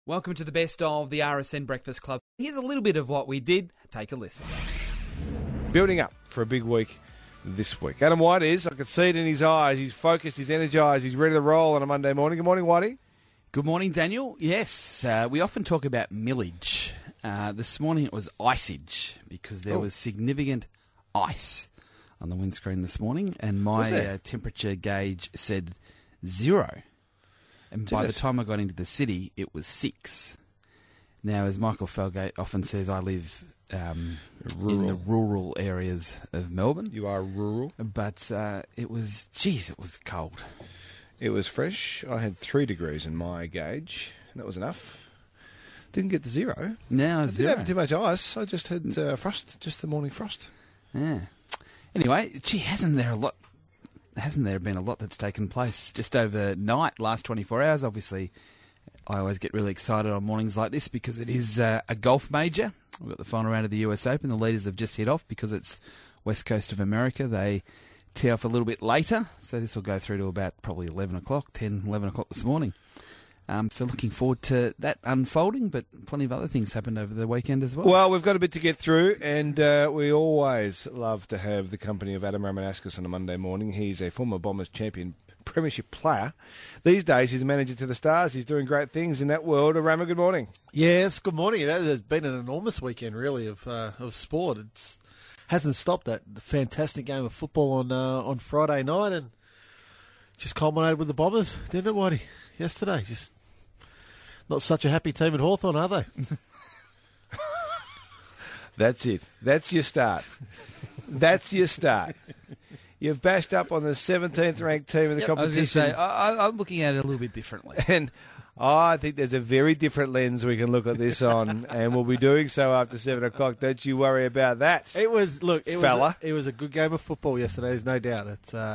Welcome to the best of the RSN Breakfast Club. Here's a little bit of what we did. Take a listen. Building up for a big week this week. Adam White is. I could see it in his eyes. He's focused, he's energised, he's ready to roll on a Monday morning. Good morning, Whitey. Good morning, Daniel. Yes, we often talk about millage. This morning it was iceage because there was significant ice on the windscreen this morning, and my temperature gauge said 0. And by the time I got into the city, it was 6. Now, as Michael Felgate often says, I live in the rural areas of Melbourne. You are rural. But it was cold. It was fresh. I had 3 degrees in my gauge, and that was enough. Didn't get to 0. No, I 0. didn't have too much ice. I just had frost, just the morning frost. Yeah. Anyway, hasn't there been a lot that's taken place just overnight, last 24 hours? Obviously, I always get really excited on mornings like this because it is a golf major. We've got the final round of the US Open. The leaders have just hit off because it's west coast of America. They tee off a little bit later, so this will go through to about probably 11 o'clock this morning. So looking forward to that unfolding, but plenty of other things happened over the weekend as well. Well, we've got a bit to get through, and we always love to have the company of Adam Ramanauskas on a Monday morning. He's a former Bombers champion premiership player. These days, he's a manager to the Stars. He's doing great things in that world. Rama, good morning. Yes, good morning. It has been an enormous weekend, really, of sport. It hasn't stopped that fantastic game of football on Friday night, and just culminated with the Bombers, didn't it, Whitey? Yesterday, just not such a happy team at Hawthorn, are they? That's it. That's your start. That's your start. You've bashed up on the 17th ranked team in the competition. I was going to say, I'm looking at it a little bit differently. And I think there's a very different lens we can look at this on, and we'll be doing so after 7 o'clock. Don't you worry about that. It was a good game of football yesterday, there's no doubt.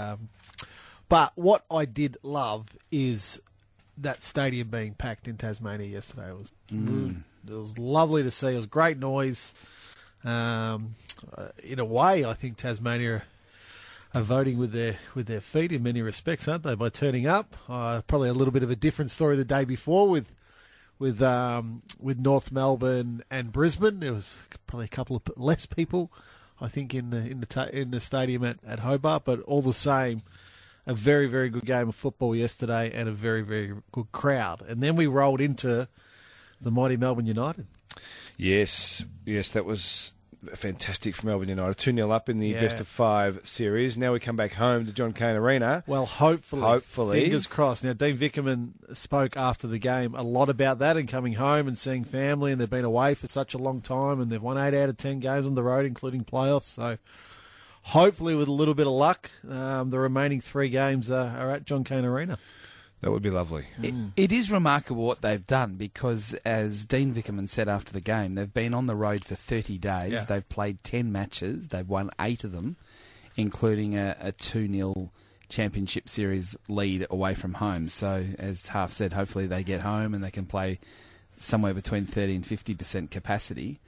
But what I did love is that stadium being packed in Tasmania yesterday. It was lovely to see. It was great noise. In a way, I think Tasmania are voting with their feet in many respects, aren't they, by turning up? Probably a little bit of a different story the day before with North Melbourne and Brisbane. There was probably a couple of less people, I think, in the stadium at Hobart, but all the same, a very, very good game of football yesterday and a very, very good crowd. And then we rolled into the mighty Melbourne United. Yes, that was fantastic for Melbourne United. 2-0 up in the best of 5 series. Now we come back home to John Cain Arena. Well, hopefully. Fingers crossed. Now, Dean Vickerman spoke after the game a lot about that and coming home and seeing family, and they've been away for such a long time, and they've won 8 out of 10 games on the road, including playoffs. So hopefully, with a little bit of luck, the remaining 3 games are at John Cain Arena. That would be lovely. It is remarkable what they've done because, as Dean Vickerman said after the game, they've been on the road for 30 days. Yeah. They've played 10 matches. They've won 8 of them, including a 2-0 championship series lead away from home. So, as Half said, hopefully they get home and they can play somewhere between 30 and 50% capacity.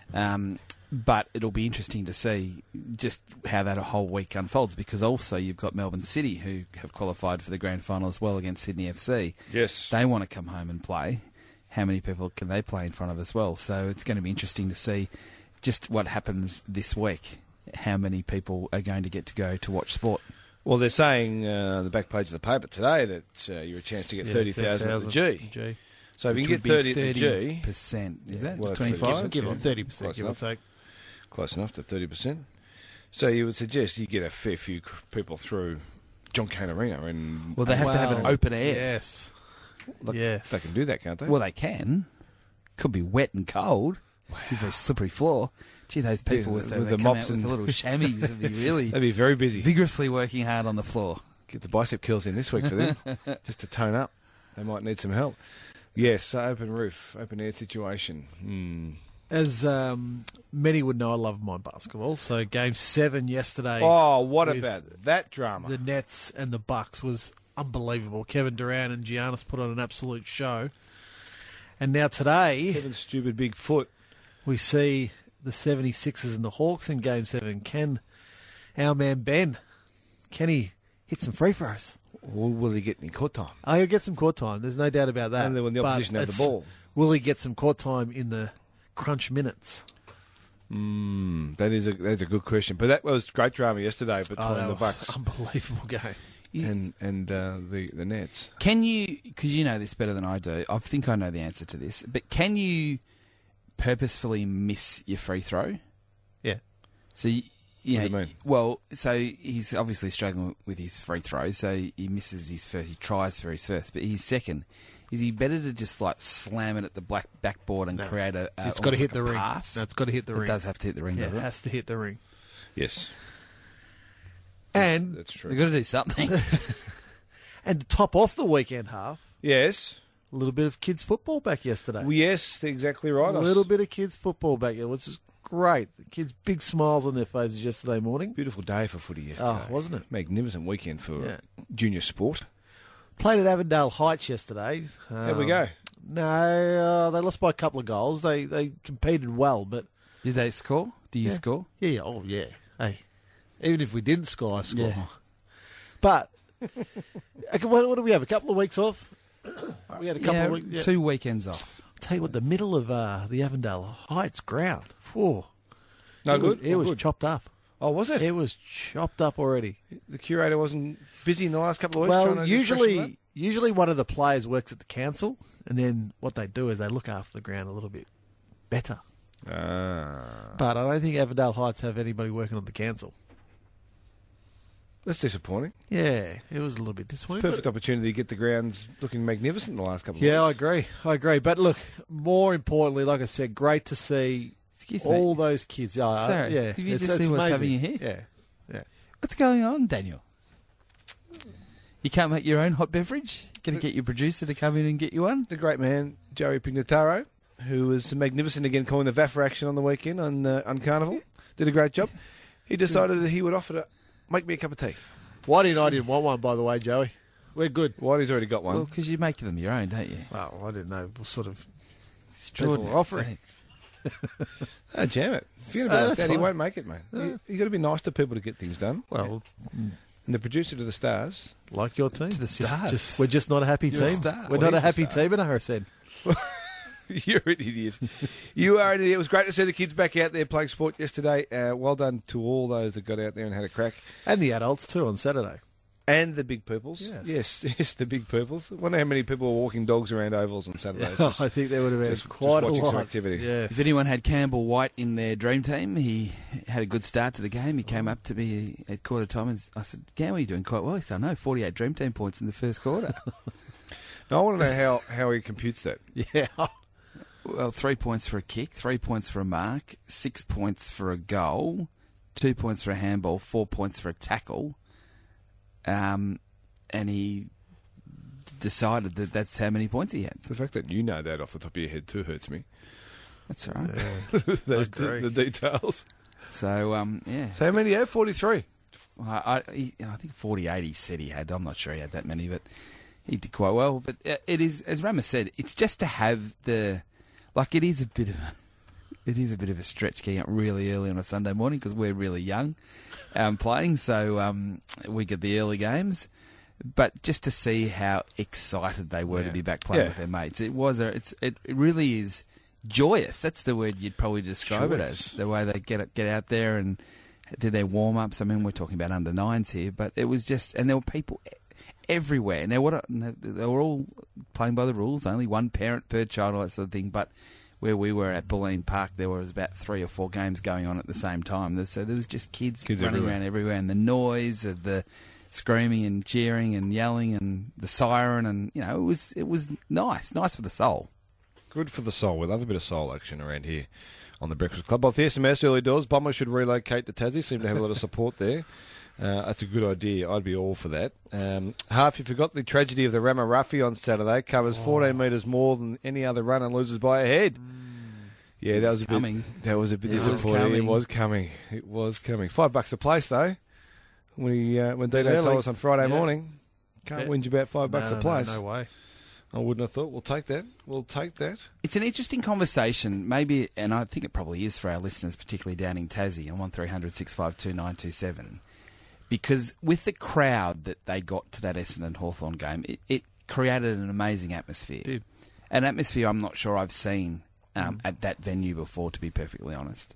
But it'll be interesting to see just how that whole week unfolds, because also you've got Melbourne City, who have qualified for the grand final as well against Sydney FC. Yes. They want to come home and play. How many people can they play in front of as well? So it's going to be interesting to see just what happens this week, how many people are going to get to go to watch sport. Well, they're saying the back page of the paper today that you're a chance to get 30,000 at the G. So if you can get 30 at the G... 30%, is that? Well, 25? Give them 30%, give or take. Close enough to 30%. So you would suggest you get a fair few people through John Cain Arena. Well, they have to have an open air. Yes. Yes. They can do that, can't they? Well, they can. Could be wet and cold. Wow. With a slippery floor. Gee, those people with the mops and the little chamois would be really... They'd be very busy. Vigorously working hard on the floor. Get the bicep kills in this week for them, just to tone up. They might need some help. Yes, open roof, open air situation. As many would know, I love my basketball. So Game 7 yesterday. Oh, what about that drama? The Nets and the Bucks was unbelievable. Kevin Durant and Giannis put on an absolute show. And now today... Kevin's stupid big foot. We see the 76ers and the Hawks in Game 7. Can our man Ben, can he hit some free throws? Will he get any court time? Oh, he'll get some court time. There's no doubt about that. Only when the opposition But have the ball. Will he get some court time in the crunch minutes? That's a good question. But that was great drama yesterday between the Bucks Unbelievable game. and the Nets. Can you, because you know this better than I do, I think I know the answer to this, but can you purposefully miss your free throw? Yeah. So, What do you mean? Well, so he's obviously struggling with his free throw, so he misses his first, he tries for his first, but his second. Is he better to just like slam it at the backboard and create a It's got to hit like the a ring. pass? No, it's got to hit the ring. It does have to hit the ring, Yeah, does it it? has to hit the ring. Yes. And That's true. We've got to do something. and to top off the weekend half, Yes. a little bit of kids football back yesterday. Well, yes, exactly right. A little bit of kids football back here, which is great. The kids, big smiles on their faces yesterday morning. Beautiful day for footy yesterday. Oh, wasn't it? Magnificent weekend for Yeah. junior sport. Played at Avondale Heights yesterday. There we go. No, they lost by a couple of goals. They competed well, but Did they score? Do you score? yeah, oh yeah. Hey, even if we didn't score, I score. Yeah. But okay, what do we have? A couple of weeks off. We had a couple of weeks. Yeah. 2 weekends off. I'll tell you what, the middle of the Avondale Heights ground. Whew, No good? It was good. chopped up. Oh, was it? It was chopped up already. The curator wasn't busy in the last couple of weeks trying Well, to just freshen it usually one of the players works at the council, and then what they do is they look after the ground a little bit better. up? Ah. But I don't think Avondale Heights have anybody working on the council. That's disappointing. Yeah, it was a little bit disappointing. Perfect opportunity to get the grounds looking magnificent in the last couple of Yeah, I weeks. agree. But look, more importantly, like I said, great to see Excuse me. all those kids. Sorry, Yeah, have you it's- just it's seen what's amazing. happening here? Yeah. What's going on, Daniel? You can't make your own hot beverage? Going to get your producer to come in and get you one? The great man, Joey Pignataro, who was magnificent again calling the VAFA action on the weekend on Carnival, did a great job. He decided that he would offer to make me a cup of tea. Whitey and I didn't want one, by the way, Joey. We're good. Whitey's already got one. Well, because you make them your own, don't you? Well, I didn't know. We'll sort of Extraordinary. People are offering. Oh, jam it. Forget No, about that's that. He fine. won't make it, mate. You got to be nice to people to get things done. well, And the producer to the stars. like your team. To the stars. We're just not a happy You're a team. star. We're Well, not a he's a happy star. team in RSN. You're an idiot. You are an idiot. It was great to see the kids back out there playing sport yesterday. Well done to all those that got out there and had a crack. And the adults, too, on Saturday. And the big peoples. Yes, the big peoples. I wonder how many people were walking dogs around ovals on Saturdays. Just- I think there would have been just quite a watching some lot. activity. Yes. If anyone had Campbell White in their dream team, he had a good start to the game. He came up to me at quarter time and I said, Campbell, you're doing quite well. He said, no, 48 dream team points in the first quarter. Now, I want to know how he computes that. Yeah. Well, 3 points for a kick, 3 points for a mark, 6 points for a goal, 2 points for a handball, 4 points for a tackle. And he decided that that's how many points he had. The fact that you know that off the top of your head too hurts me. That's all right. The details. So, yeah. So how many do you have? 43. I think 48 he said he had. I'm not sure he had that many, but he did quite well. But it is, as Rama said, it's just to have it is a bit of a stretch getting up really early on a Sunday morning because we're really young playing, so we get the early games. But just to see how excited they were to be back playing with their mates, it really is joyous. That's the word you'd probably describe it as. The way they get out there and do their warm ups. I mean, we're talking about under nines here, but it was just, and there were people everywhere. Now, they were all playing by the rules, only one parent per child, all that sort of thing. But where we were at Bulleen Park, there was about 3 or 4 games going on at the same time. So there was just kids running around everywhere, and the noise of the screaming and cheering and yelling and the siren, and it was nice for the soul. Good for the soul. We love a bit of soul action around here on the Breakfast Club. Off the SMS early doors, Bomber should relocate to Tassie. Seem to have a lot of support there. That's a good idea. I'd be all for that. Half, you forgot the tragedy of the Ramaruffi on Saturday. Covers 14 metres more than any other run and loses by a head. Yeah, that was a bit disappointing. It was coming. $5 a place though. When Dino told us on Friday morning, can't win you about $5 a place. No way. I wouldn't have thought. We'll take that. It's an interesting conversation, maybe, and I think it probably is for our listeners, particularly down in Tassie, on 1300 652 927. because with the crowd that they got to that Essendon Hawthorn game, it created an amazing atmosphere. Did. An atmosphere I'm not sure I've seen at that venue before, to be perfectly honest.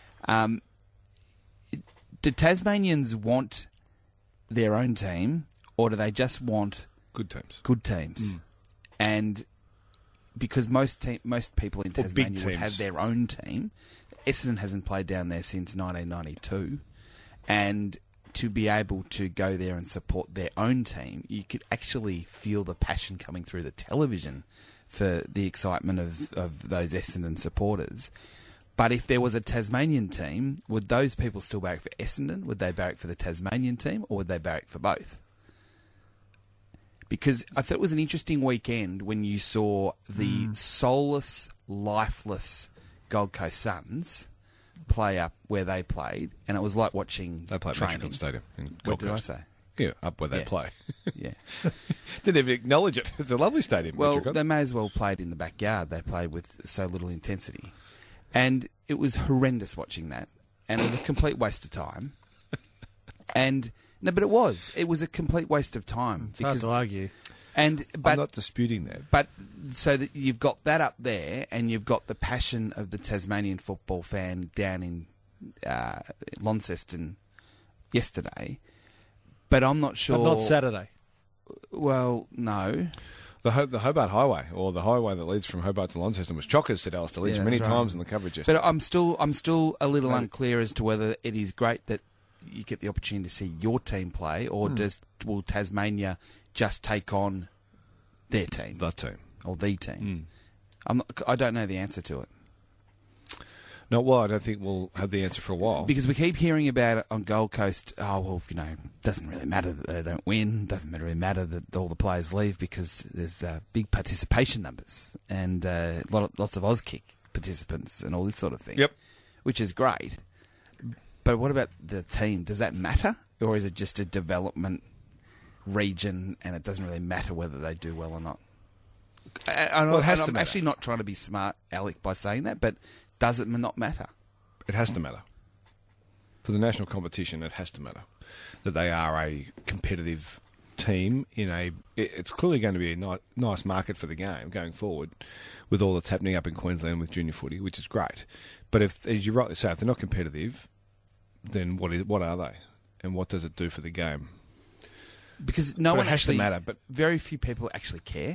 Do Tasmanians want their own team, or do they just want Good teams. good teams? And because most people in Or big Tasmania would teams. have their own team, Essendon hasn't played down there since 1992, and to be able to go there and support their own team, you could actually feel the passion coming through the television for the excitement of those Essendon supporters. But if there was a Tasmanian team, would those people still barrack for Essendon? Would they barrack for the Tasmanian team, or would they barrack for both? Because I thought it was an interesting weekend when you saw the soulless, lifeless Gold Coast Suns play up where they played, and it was like watching They play at training. Metricon Stadium in What Gold did I Coast. say? Yeah, up where they Yeah. play. Yeah. Didn't even acknowledge it. It's a lovely stadium. Well, Metricon. they may as well played in the backyard. They played with so little intensity. And it was horrendous watching that. And it was a complete waste of time. And no, but it was. It was a complete waste of time. It's hard to argue. And I'm but not disputing that. but so that you've got that up there, and you've got the passion of the Tasmanian football fan down in Launceston yesterday. But I'm not sure. But not Saturday. Well, no. The Hobart Highway, or the highway that leads from Hobart to Launceston, was chockers, said Alistair Lynch Yeah, many that's right. times in the coverage yesterday. But I'm still a little unclear as to whether it is great that you get the opportunity to see your team play, or will Tasmania just take on their team The team. or the team? I don't know the answer to it, No, well, I don't think we'll have the answer for a while. because we keep hearing about it on Gold Coast. Oh well, doesn't really matter that they don't win. Doesn't really matter that all the players leave, because there's big participation numbers and lots of Auskick participants and all this sort of thing. Yep. Which is great. But what about the team? Does that matter? Or is it just a development region and it doesn't really matter whether they do well or not? Well, it has to I'm matter. actually not trying to be smart, Alec, by saying that, but does it not matter? It has to matter. For the national competition, it has to matter that they are a competitive team it's clearly going to be a nice market for the game going forward, with all that's happening up in Queensland with junior footy, which is great. But if, as you rightly say, if they're not competitive, then what are they, and what does it do for the game? Because no But one it has to actually, matter, but- very few people actually care.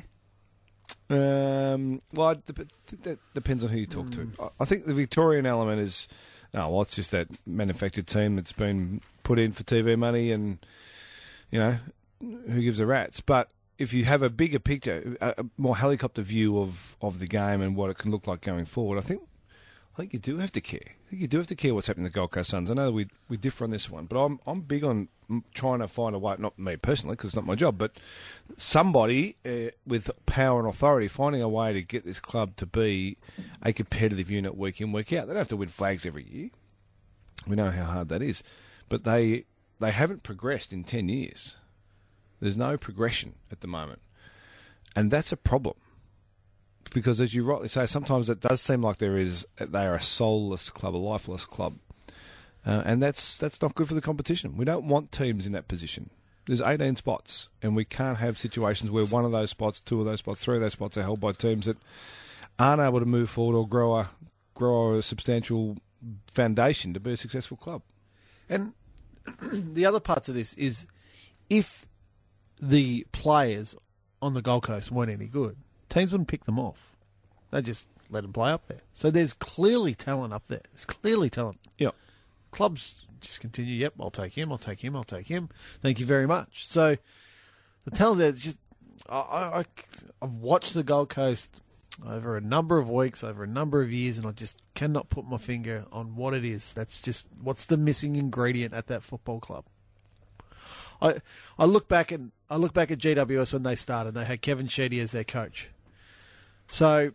Well, that depends on who you talk to. I think the Victorian element is, it's just that manufactured team that's been put in for TV money, and who gives a rat's. But if you have a bigger picture, a more helicopter view of the game and what it can look like going forward, I think you do have to care. I think you do have to care what's happening to the Gold Coast Suns. I know we differ on this one, but I'm big on trying to find a way, not me personally, because it's not my job, but somebody with power and authority finding a way to get this club to be a competitive unit week in, week out. They don't have to win flags every year. We know how hard that is. But they haven't progressed in 10 years. There's no progression at the moment. And that's a problem. Because as you rightly say, sometimes it does seem like they are a soulless club, a lifeless club. And that's not good for the competition. We don't want teams in that position. There's 18 spots, and we can't have situations where one of those spots, two of those spots, three of those spots are held by teams that aren't able to move forward or grow a substantial foundation to be a successful club. And the other parts of this is, if the players on the Gold Coast weren't any good, teams wouldn't pick them off. They just let them play up there. So there's clearly talent up there. There's clearly talent. Yeah. Clubs just continue, yep, I'll take him, I'll take him, I'll take him. Thank you very much. So the talent there is just... I've watched the Gold Coast over a number of weeks, over a number of years, and I just cannot put my finger on what it is. That's just... what's the missing ingredient at that football club? I look back at GWS when they started. They had Kevin Sheedy as their coach. So,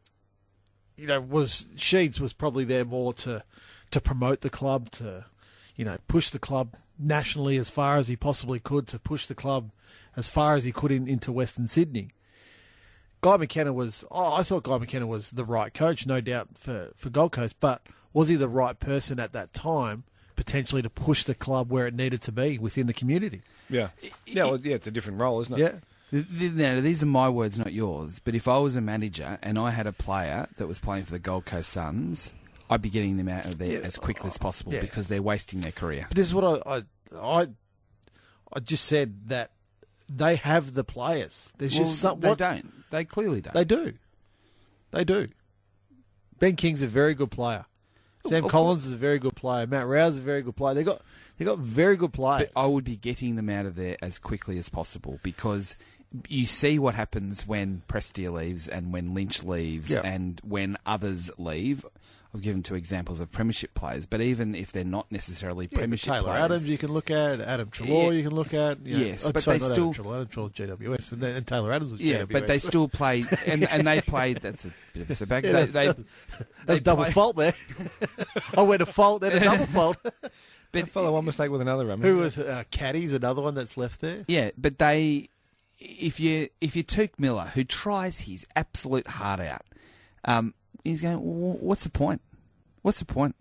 Sheeds was probably there more to promote the club, to push the club nationally as far as he possibly could, to push the club as far as he could into Western Sydney. Guy McKenna I thought Guy McKenna was the right coach, no doubt, for Gold Coast, but was he the right person at that time potentially to push the club where it needed to be within the community. Yeah. It's a different role, isn't it? Yeah. Now, these are my words, not yours. But if I was a manager and I had a player that was playing for the Gold Coast Suns, I'd be getting them out of there as quickly as possible because they're wasting their career. But this is what I just said, that they have the players. There's just something. They don't. They clearly don't. They do. They do. Ben King's a very good player. Sam Collins is a very good player. Matt Rouse is a very good player. They got very good players. But I would be getting them out of there as quickly as possible because you see what happens when Prestia leaves and when Lynch leaves and when others leave. I've given 2 examples of premiership players, but even if they're not necessarily premiership Taylor players... Adams you can look at, Adam Treloar you can look at. Yes, but they still... Adam Treloar GWS, and Taylor Adams was GWS. Yeah, but they still play, and they played... That's a bit of a setback. They double fault there. I went a fault, then a double fault. But follow one mistake with another. Who was Caddy's another one that's left there? Yeah, but they... If you Tuke Miller, who tries his absolute heart out, he's going, what's the point? What's the point?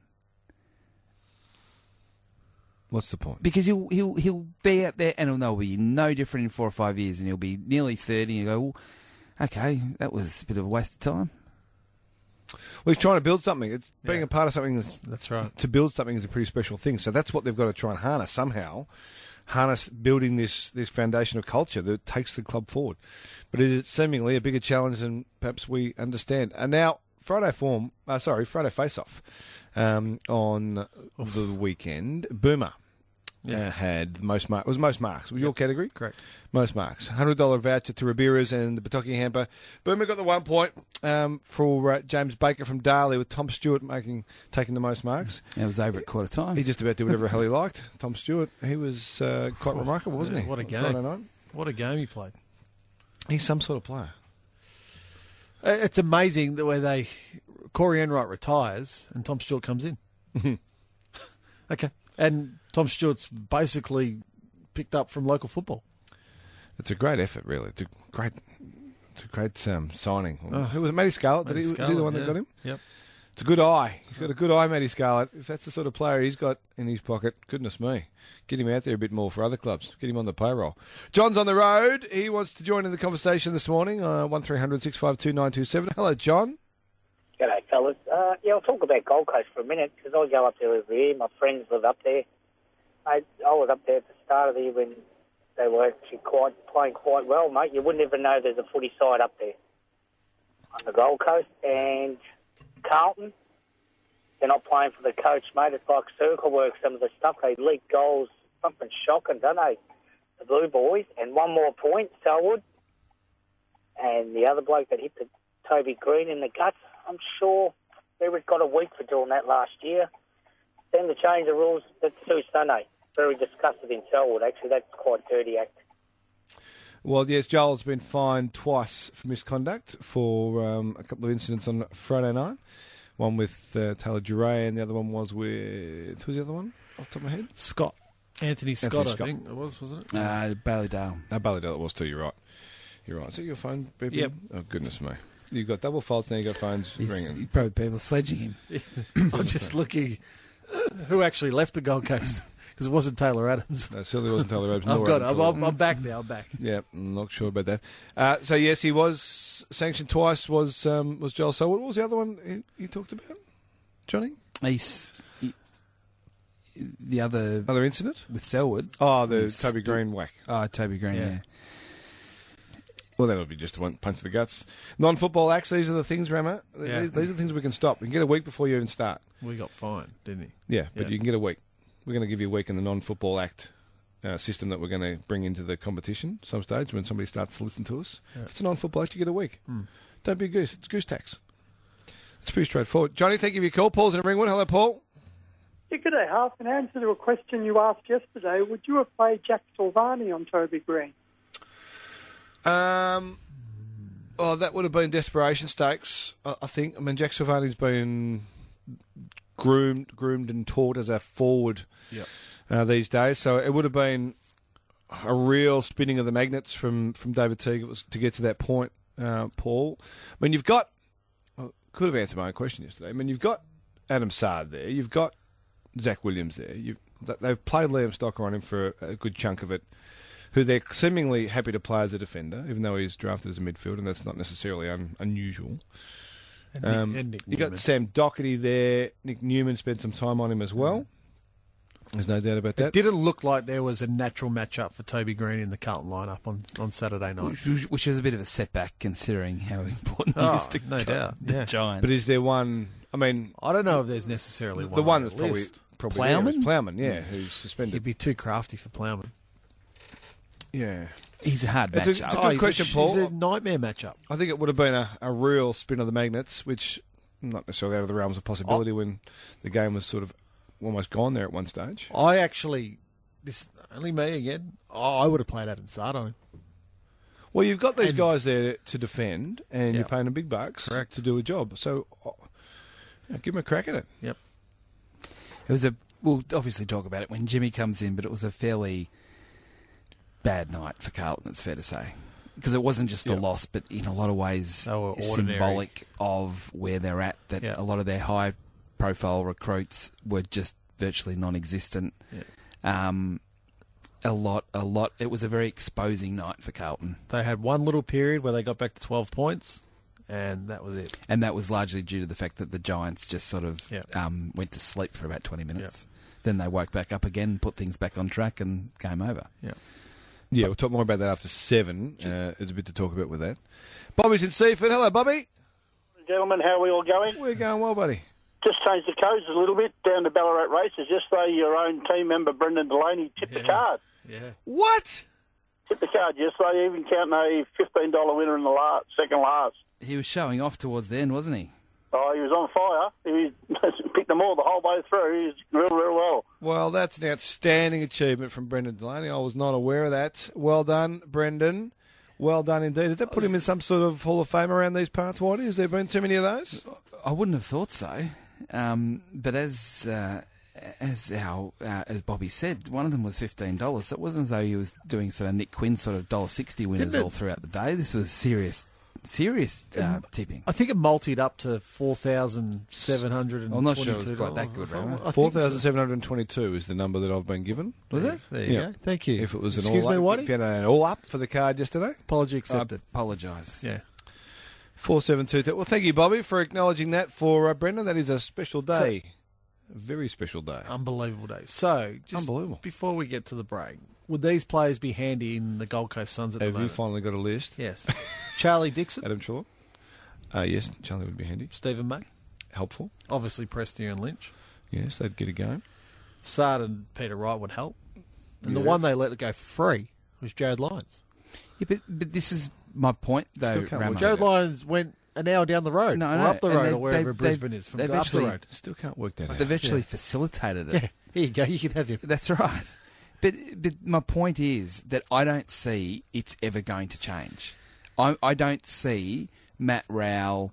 What's the point? Because he'll be out there and he'll be no different in 4 or 5 years, and he'll be nearly 30, and you go, well, okay, that was a bit of a waste of time. Well, he's trying to build something. It's being a part of something. That's right. To build something is a pretty special thing. So that's what they've got to try and harness somehow. Harness building this foundation of culture that takes the club forward. But it is seemingly a bigger challenge than perhaps we understand. And now, Friday face-off on the weekend. Boomer had most marks. It was most marks. Was your category? Correct. Most marks. $100 voucher to Ribeiras and the Bataki hamper. Boomer got the 1 point for James Baker from Darley, with Tom Stewart taking the most marks. It was over at quarter time. He just about did whatever the hell he liked. Tom Stewart, he was quite remarkable, wasn't he? What a game. Friday night. What a game he played. He's some sort of player. It's amazing the way Corey Enright retires and Tom Stewart comes in. Okay. And Tom Stewart's basically picked up from local football. It's a great effort, really. It's a great signing. Who was it? Matty Scarlett? Was he the one that got him? Yep. It's a good eye. He's got a good eye, Matty Scarlett. If that's the sort of player he's got in his pocket, goodness me. Get him out there a bit more for other clubs. Get him on the payroll. John's on the road. He wants to join in the conversation this morning. 1300 652 927. Hello, John. G'day, fellas. I'll talk about Gold Coast for a minute, because I go up there every year. My friends live up there. I was up there at the start of the year when they were actually playing quite well, mate. You wouldn't even know there's a footy side up there on the Gold Coast. And Carlton, they're not playing for the coach, mate. It's like circle work, some of the stuff. They leak goals, something shocking, don't they? The Blue Boys. And one more point, Selwood. And the other bloke that hit the Toby Green in the guts, I'm sure they got a week for doing that last year. Then to change the rules, that's Sue Sunday. Very disgusted in Selwood, actually. That's quite a dirty act. Well, yes, Joel's been fined twice for misconduct for a couple of incidents on Friday night. One with Taylor Duray, and the other one was with... Who's the other one off the top of my head? Scott. Anthony Scott, I think it was, wasn't it? Ballyndale. No, Ballyndale it was too, you're right. Is it your phone, baby? Yep. Oh, goodness me. You've got double faults, now you've got phones ringing. Probably people sledging him. I'm just looking who actually left the Gold Coast, because it wasn't Taylor Adams. No, it certainly wasn't Taylor Adams. I'm back now, I'm back. Yeah, I'm not sure about that. So, yes, he was sanctioned twice, was Joel Selwood. What was the other one he talked about, Johnny? The other incident? with Selwood. Oh, the Toby Green whack. Oh, Toby Green, yeah. Well, that'll be just a one punch to the guts. Non-football acts, these are the things, Rama. Yeah. These are the things we can stop. You can get a week before you even start. We got fined, didn't he? Yeah, but you can get a week. We're going to give you a week in the non-football act system that we're going to bring into the competition some stage when somebody starts to listen to us. Yeah. If it's a non-football act, you get a week. Don't be a goose. It's goose tax. It's pretty straightforward. Johnny, thank you for your call. Paul's in Ringwood. Hello, Paul. Yeah, good day, Half. In answer to a question you asked yesterday, would you have played Jack Silvani on Toby Green? Oh, that would have been desperation stakes, I think. I mean, Jack Silvani's been groomed and taught as a forward these days, so it would have been a real spinning of the magnets from David Teague to get to that point, Paul. I mean, you've got... I could have answered my own question yesterday. I mean, you've got Adam Sard there. You've got Zach Williams there. They've played Liam Stocker on him for a good chunk of it, who they're seemingly happy to play as a defender, even though he's drafted as a midfield, and that's not necessarily unusual. And Nick you Newman. got Sam Doherty there. Nick Newman spent some time on him as well. There's no doubt about that. It didn't look like there was a natural matchup for Toby Green in the Carlton lineup on Saturday night. Which is a bit of a setback considering how important he is to no doubt. the Yeah. Giants. But is there one? I mean, I don't know if there's necessarily one. the one on that's the list. probably Plowman? there is Plowman, yeah, who's He'd suspended. be too crafty for Plowman. Yeah, He's a hard It's a- matchup. it's a good question, Paul. He's a nightmare matchup. I think it would have been a real spin of the Magnets, which not necessarily out of the realms of possibility when the game was sort of almost gone there at one stage. I actually, this only me again. I would have played Adam Sard on him. Well, you've got these And- guys there to defend, and you're Yep. paying them big bucks Correct. to do a job. So, give them a crack at it. Yep. It was we'll obviously talk about it when Jimmy comes in, but it was a fairly bad night for Carlton, it's fair to say. Because it wasn't just a Yeah. loss, but in a lot of ways They were ordinary. symbolic of where they're at, that Yeah. a lot of their high-profile recruits were just virtually non-existent. A lot. It was a very exposing night for Carlton. They had one little period where they got back to 12 points, and that was it. And that was largely due to the fact that the Giants just sort of Yeah. went to sleep for about 20 minutes. Then they woke back up again, put things back on track, and game over. Yeah, we'll talk more about that after 7. There's a bit to talk about with that. Bobby's in Seaford. Hello, Bobby. Gentlemen, how are we all going? We're going well, buddy. Just changed the codes a little bit down to Ballarat races. Yesterday, your own team member, Brendan Delaney, tipped the card. Yeah. What? Tipped the card yesterday, even counting a $15 winner in the second last. He was showing off towards the end, wasn't he? Oh, he was on fire. He picked them all the whole way through. He was real well. Well, that's an outstanding achievement from Brendan Delaney. I was not aware of that. Well done, Brendan. Well done indeed. Does that put him in some sort of Hall of Fame around these parts, Whitey? Has there been too many of those? I wouldn't have thought so. But as Bobby said, one of them was $15. So it wasn't as though he was doing sort of Nick Quinn sort of $1.60 winners all throughout the day. This was serious tipping. I think it multied up to 4,722. I'm not sure it was quite that good, Ramon. 4,722 is the number that I've been given. Was it? There you Yeah. go. Thank you. If it was an Excuse all me, up, Whitey? if you had an all up for the card yesterday. Apology I accepted. apologise. Yeah. 4,722. Well, thank you, Bobby, for acknowledging that for Brendan. That is a special day. A very special day. Unbelievable day. So, just Unbelievable. before we get to the break, would these players be handy in the Gold Coast Suns at the Have you moment? finally got a list? Yes. Charlie Dixon, Adam Trelaw? Yes, Charlie would be handy. Stephen May, Helpful. obviously Preston and Lynch. Yes, they'd get a game. Sard and Peter Wright would help. And the Yes. one they let go for free was Jared Lyons. Yeah, but this is my point, though, Still can't Ramo. work Jared Lyons went an hour down the road, No, or no, up the and road, they- or wherever they- Brisbane is, from they've up the actually- road. Still can't work that out. They've actually facilitated it. Yeah, here you go. You can have him. That's right. But my point is that I don't see it's ever going to change. I don't see Matt Rowell,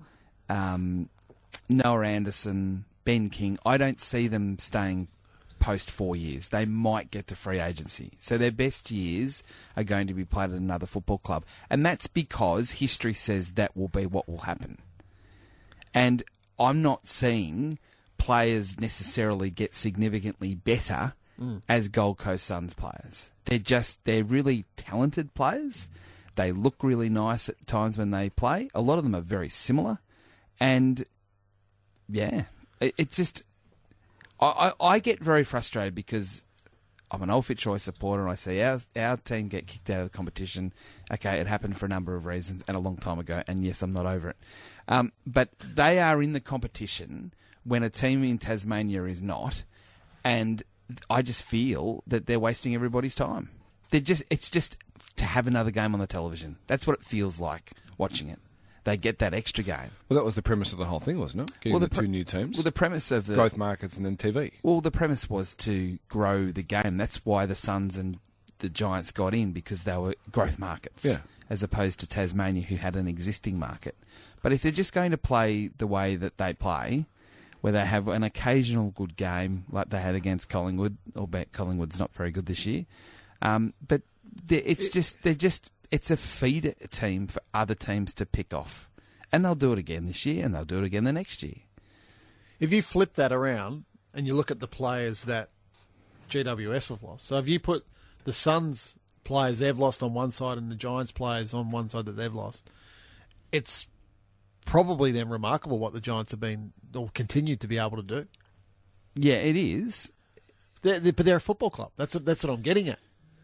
Noah Anderson, Ben King. I don't see them staying post 4 years. They might get to free agency. So their best years are going to be played at another football club. And that's because history says that will be what will happen. And I'm not seeing players necessarily get significantly better as Gold Coast Suns players. They're really talented players. They look really nice at times when they play. A lot of them are very similar. And, yeah, it just... I get very frustrated because I'm an Old Fitzroy supporter and I see our team get kicked out of the competition. Okay, it happened for a number of reasons and a long time ago, and yes, I'm not over it. But they are in the competition when a team in Tasmania is not, and I just feel that they're wasting everybody's time. It's just to have another game on the television. That's what it feels like watching it. They get that extra game. Well, that was the premise of the whole thing, wasn't it? Getting the two new teams. Well, the premise of the growth markets and then TV. Well, the premise was to grow the game. That's why the Suns and the Giants got in, because they were growth markets, Yeah. as opposed to Tasmania, who had an existing market. But if they're just going to play the way that they play, where they have an occasional good game, like they had against Collingwood, albeit Collingwood's not very good this year, but it's a feeder team for other teams to pick off. And they'll do it again this year, and they'll do it again the next year. If you flip that around, and you look at the players that GWS have lost. So if you put the Suns players they've lost on one side and the Giants players on one side that they've lost, it's probably then remarkable what the Giants have been or continue to be able to do. Yeah, it is. But they're a football club. That's what I'm getting at.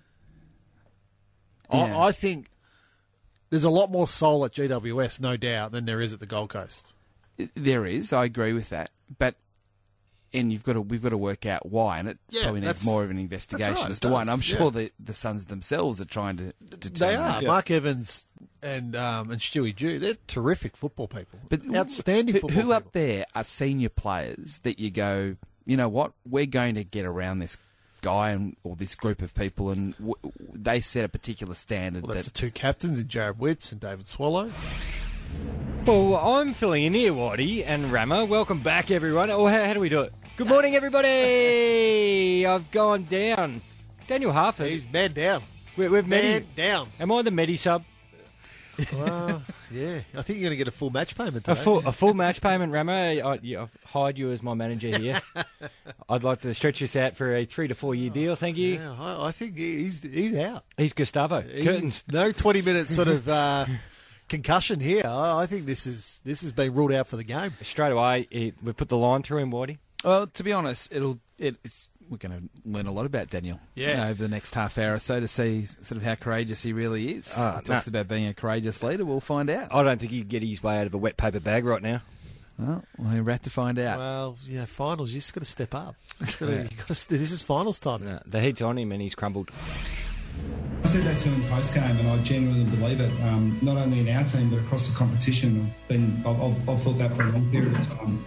Yeah. I think there's a lot more soul at GWS, no doubt, than there is at the Gold Coast. There is. I agree with that. And we've got to work out why, and it probably needs more of an investigation as to why. And I'm sure the Suns themselves are trying to They are. that. Mark Evans and Stewie Dew, they're terrific football people. But outstanding football people. Who up there are senior players that you go, you know what, we're going to get around this guy or this group of people, and they set a particular standard. Well, that's the two captains, in Jared Witts and David Swallow. Well, I'm filling in here, Waddy and Rama. Welcome back, everyone. Oh, how do we do it? Good morning, everybody. I've gone down. Daniel Harford. He's man down. We've man down. Am I the Medi-sub? Well, yeah. I think you're going to get a full match payment today. A full match payment, Rama. I've hired you as my manager here. I'd like to stretch this out for a 3 to 4 year deal. Thank you. Yeah, I think he's out. He's Gustavo. Curtains. No 20-minute sort of concussion here. I think this has been ruled out for the game. Straight away, we put the line through him, Waddy. Well, to be honest, we're going to learn a lot about Daniel over the next half hour or so to see sort of how courageous he really is. He talks about being a courageous leader. We'll find out. I don't think he can get his way out of a wet paper bag right now. Well, we're about to find out. Well, finals, you just got to step up. This is finals time. No, the heat's on him and he's crumbled. I said that to him post-game, and I genuinely believe it, not only in our team but across the competition. I've thought that for a long period of time.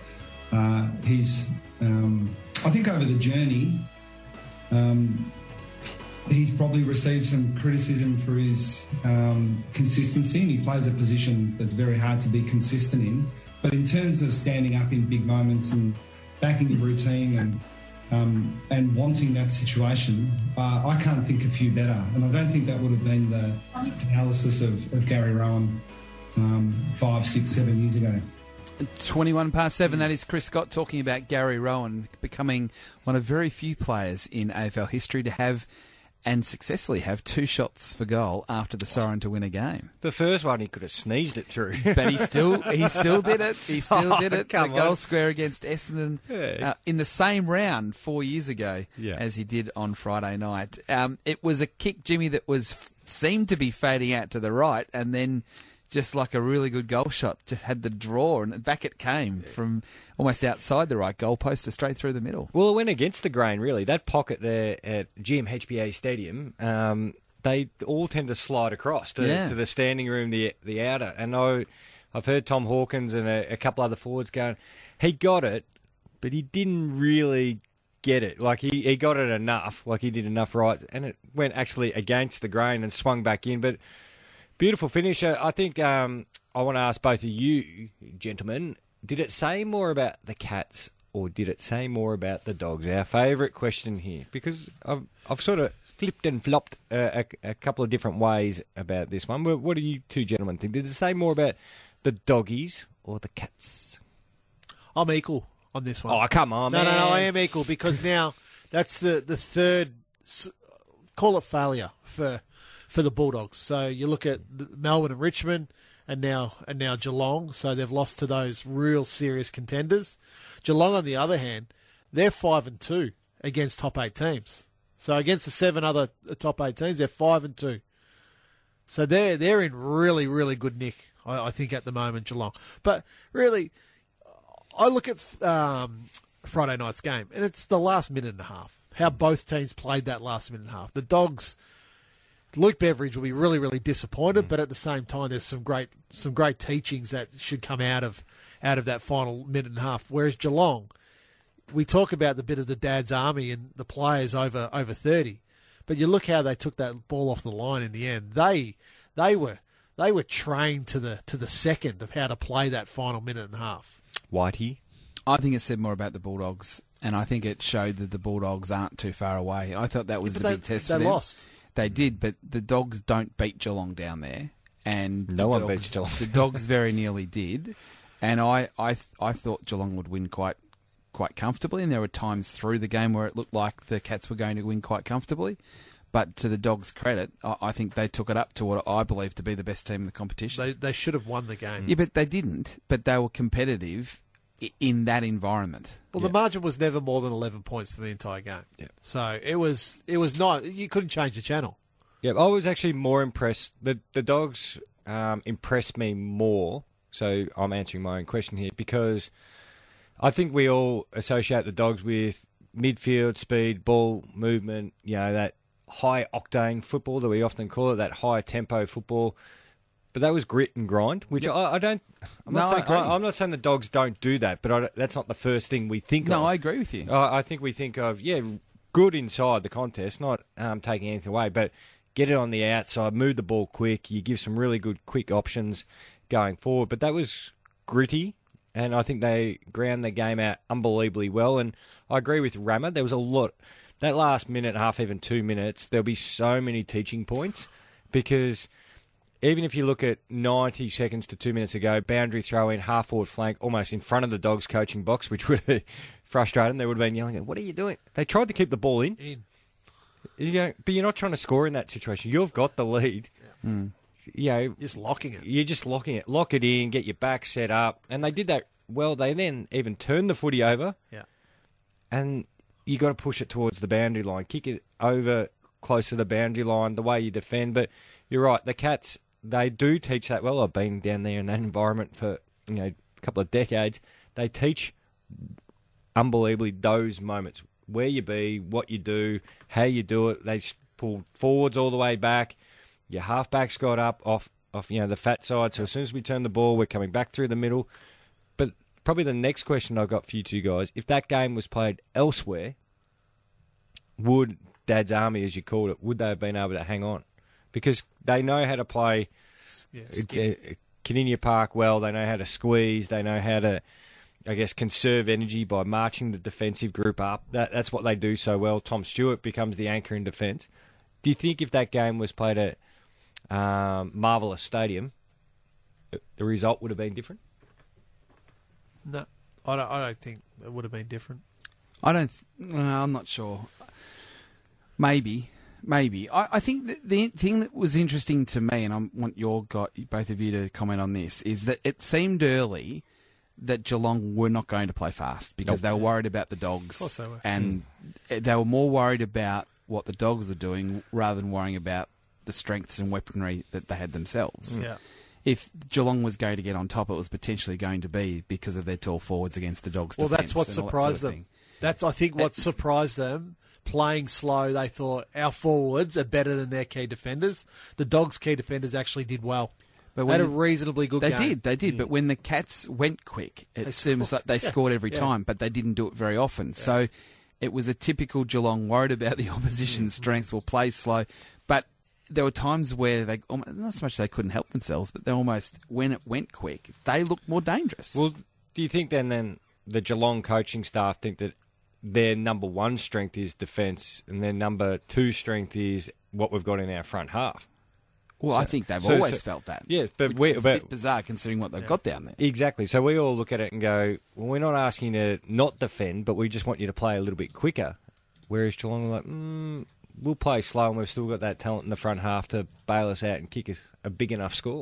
I think over the journey, he's probably received some criticism for his consistency, and he plays a position that's very hard to be consistent in. But in terms of standing up in big moments and backing the routine and wanting that situation, I can't think of few better. And I don't think that would have been the analysis of Gary Rowan 5, 6, 7 years ago. 21 past 7, that is Chris Scott talking about Gary Rowan becoming one of very few players in AFL history to have and successfully have 2 shots for goal after the siren to win a game. The first one he could have sneezed it through. But he still did it. He still did it. Come the goal on. square against Essendon in the same round 4 years ago as he did on Friday night. It was a kick, Jimmy, that seemed to be fading out to the right, and then just like a really good goal shot, just had the draw, and back it came from almost outside the right goal post to straight through the middle. Well, it went against the grain, really. That pocket there at GMHBA Stadium, they all tend to slide across to the standing room, the outer. And I've heard Tom Hawkins and a couple other forwards going, he got it, but he didn't really get it. Like, he got it enough, like he did enough right, and it went actually against the grain and swung back in. But beautiful finish. I think I want to ask both of you, gentlemen, did it say more about the Cats or did it say more about the Dogs? Our favourite question here, because I've sort of flipped and flopped a couple of different ways about this one. What do you two gentlemen think? Did it say more about the Doggies or the Cats? I'm equal on this one. Oh, come on, man. No, I am equal because now that's the third, call it failure for the Bulldogs. So you look at Melbourne and Richmond and now Geelong. So they've lost to those real serious contenders. Geelong, on the other hand, they're 5-2 against top 8 teams. So against the 7 other top 8 teams, they're 5-2. So they're in really, really good nick, I think, at the moment, Geelong. But really, I look at Friday night's game, and it's the last minute and a half. How both teams played that last minute and a half. The Dogs, Luke Beveridge will be really, really disappointed, but at the same time, there's some great teachings that should come out of that final minute and a half. Whereas Geelong, we talk about the bit of the dad's army and the players over 30, but you look how they took that ball off the line in the end. They were trained to the second of how to play that final minute and a half. Whitey? I think it said more about the Bulldogs, and I think it showed that the Bulldogs aren't too far away. I thought that was the big test for them. They lost. They did, but the Dogs don't beat Geelong down there, and no one beats Geelong. The Dogs very nearly did, and I thought Geelong would win quite quite comfortably, and there were times through the game where it looked like the Cats were going to win quite comfortably. But to the Dogs' credit, I think they took it up to what I believe to be the best team in the competition. They should have won the game. Yeah, but they didn't. But they were competitive in that environment. Well, the margin was never more than 11 points for the entire game. Yeah. So it was not. You couldn't change the channel. Yeah, I was actually more impressed. The Dogs impressed me more. So I'm answering my own question here because I think we all associate the Dogs with midfield speed, ball movement. That high octane football that we often call it, that high tempo football. But that was grit and grind, which I don't. I'm not saying the Dogs don't do that, but that's not the first thing we think of. No, I agree with you. I think we think of good inside the contest, not taking anything away, but get it on the outside, move the ball quick. You give some really good quick options going forward. But that was gritty, and I think they ground the game out unbelievably well. And I agree with Rammer. There was a lot. That last minute, half, even 2 minutes, there'll be so many teaching points because even if you look at 90 seconds to 2 minutes ago, boundary throw in, half forward flank, almost in front of the Dogs coaching box, which would have frustrated them. They would have been yelling, "What are you doing?" They tried to keep the ball in. But you're not trying to score in that situation. You've got the lead. Just locking it. You're just locking it. Lock it in, get your back set up. And they did that well. They then even turned the footy over. Yeah. And you got to push it towards the boundary line. Kick it over close to the boundary line, the way you defend. But you're right, the Cats, they do teach that well. I've been down there in that environment for a couple of decades. They teach unbelievably those moments. Where you be, what you do, how you do it. They pull forwards all the way back. Your halfbacks got up off the fat side. So as soon as we turn the ball, we're coming back through the middle. But probably the next question I've got for you two guys, if that game was played elsewhere, would Dad's Army, as you called it, would they have been able to hang on? Because they know how to play Kardinia Park well. They know how to squeeze. They know how to, I guess, conserve energy by marching the defensive group up. That's what they do so well. Tom Stewart becomes the anchor in defence. Do you think if that game was played at Marvelous Stadium, the result would have been different? No, I don't think it would have been different. I'm not sure. Maybe. I think the thing that was interesting to me, and I want both of you to comment on this, is that it seemed early that Geelong were not going to play fast because they were worried about the Dogs. Of course they were. And they were more worried about what the Dogs were doing rather than worrying about the strengths and weaponry that they had themselves. Yeah. If Geelong was going to get on top, it was potentially going to be because of their tall forwards against the Dogs' defence. Well, that's what surprised them. That's, I think, what surprised them. Playing slow, they thought our forwards are better than their key defenders. The Dogs' key defenders actually did well. But they had a reasonably good game. They did. But when the Cats went quick, it seems like they scored every time, but they didn't do it very often. Yeah. So it was a typical Geelong worried about the opposition's strengths, will play slow. But there were times where they, not so much they couldn't help themselves, but they almost, when it went quick, they looked more dangerous. Well, do you think then the Geelong coaching staff think that their number one strength is defence and their number two strength is what we've got in our front half? Well, I think they've always felt that. Yes, but it's a bit bizarre considering what they've got down there. Exactly. So we all look at it and go, well, we're not asking you to not defend, but we just want you to play a little bit quicker. Whereas Geelong are like, we'll play slow and we've still got that talent in the front half to bail us out and kick us a big enough score.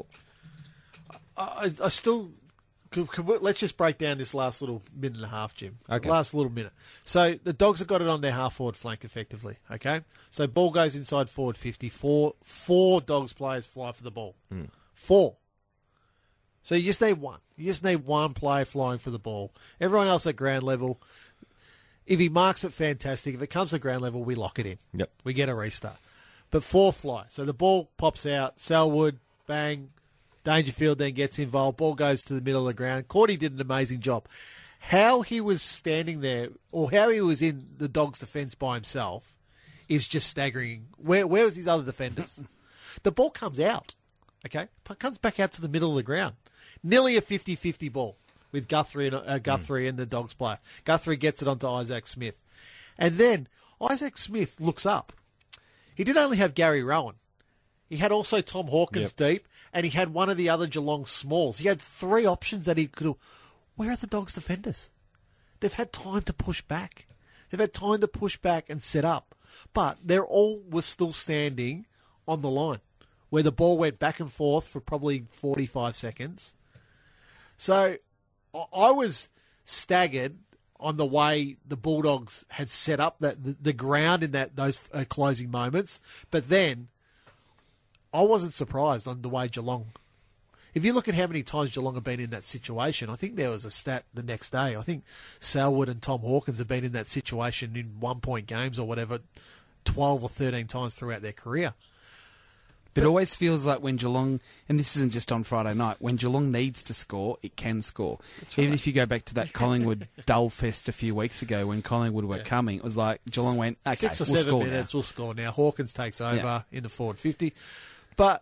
I still... Let's just break down this last little minute and a half, Jim. Okay. Last little minute. So the Dogs have got it on their half-forward flank effectively, okay? So ball goes inside forward 50. Four Dogs players fly for the ball. 4. So you just need one. You just need one player flying for the ball. Everyone else at ground level, if he marks it, fantastic. If it comes to ground level, we lock it in. Yep. We get a restart. But 4 fly. So the ball pops out, Selwood, bang, Dangerfield then gets involved. Ball goes to the middle of the ground. Cordy did an amazing job. How he was standing there, or how he was in the Dogs' defence by himself, is just staggering. Where was his other defenders? The ball comes out, okay? It comes back out to the middle of the ground. Nearly a 50-50 ball with Guthrie and the Dogs player. Guthrie gets it onto Isaac Smith. And then Isaac Smith looks up. He didn't only have Gary Rowan. He had also Tom Hawkins deep, and he had one of the other Geelong smalls. He had 3 options that he could have. Where are the Dogs' defenders? they've had time to push back. They've had time to push back and set up. But they're all was still standing on the line where the ball went back and forth for probably 45 seconds. So I was staggered on the way the Bulldogs had set up the ground in those closing moments. But then I wasn't surprised on the way Geelong. If you look at how many times Geelong have been in that situation, I think there was a stat the next day. I think Selwood and Tom Hawkins have been in that situation in 1-point games or whatever 12 or 13 times throughout their career. But it always feels like when Geelong, and this isn't just on Friday night, when Geelong needs to score, it can score. Even if you go back to that Collingwood dull fest a few weeks ago when Collingwood were coming, it was like Geelong went, okay, 6 or we'll 7 score minutes, now. we'll score now. Hawkins takes over in the forward 50. But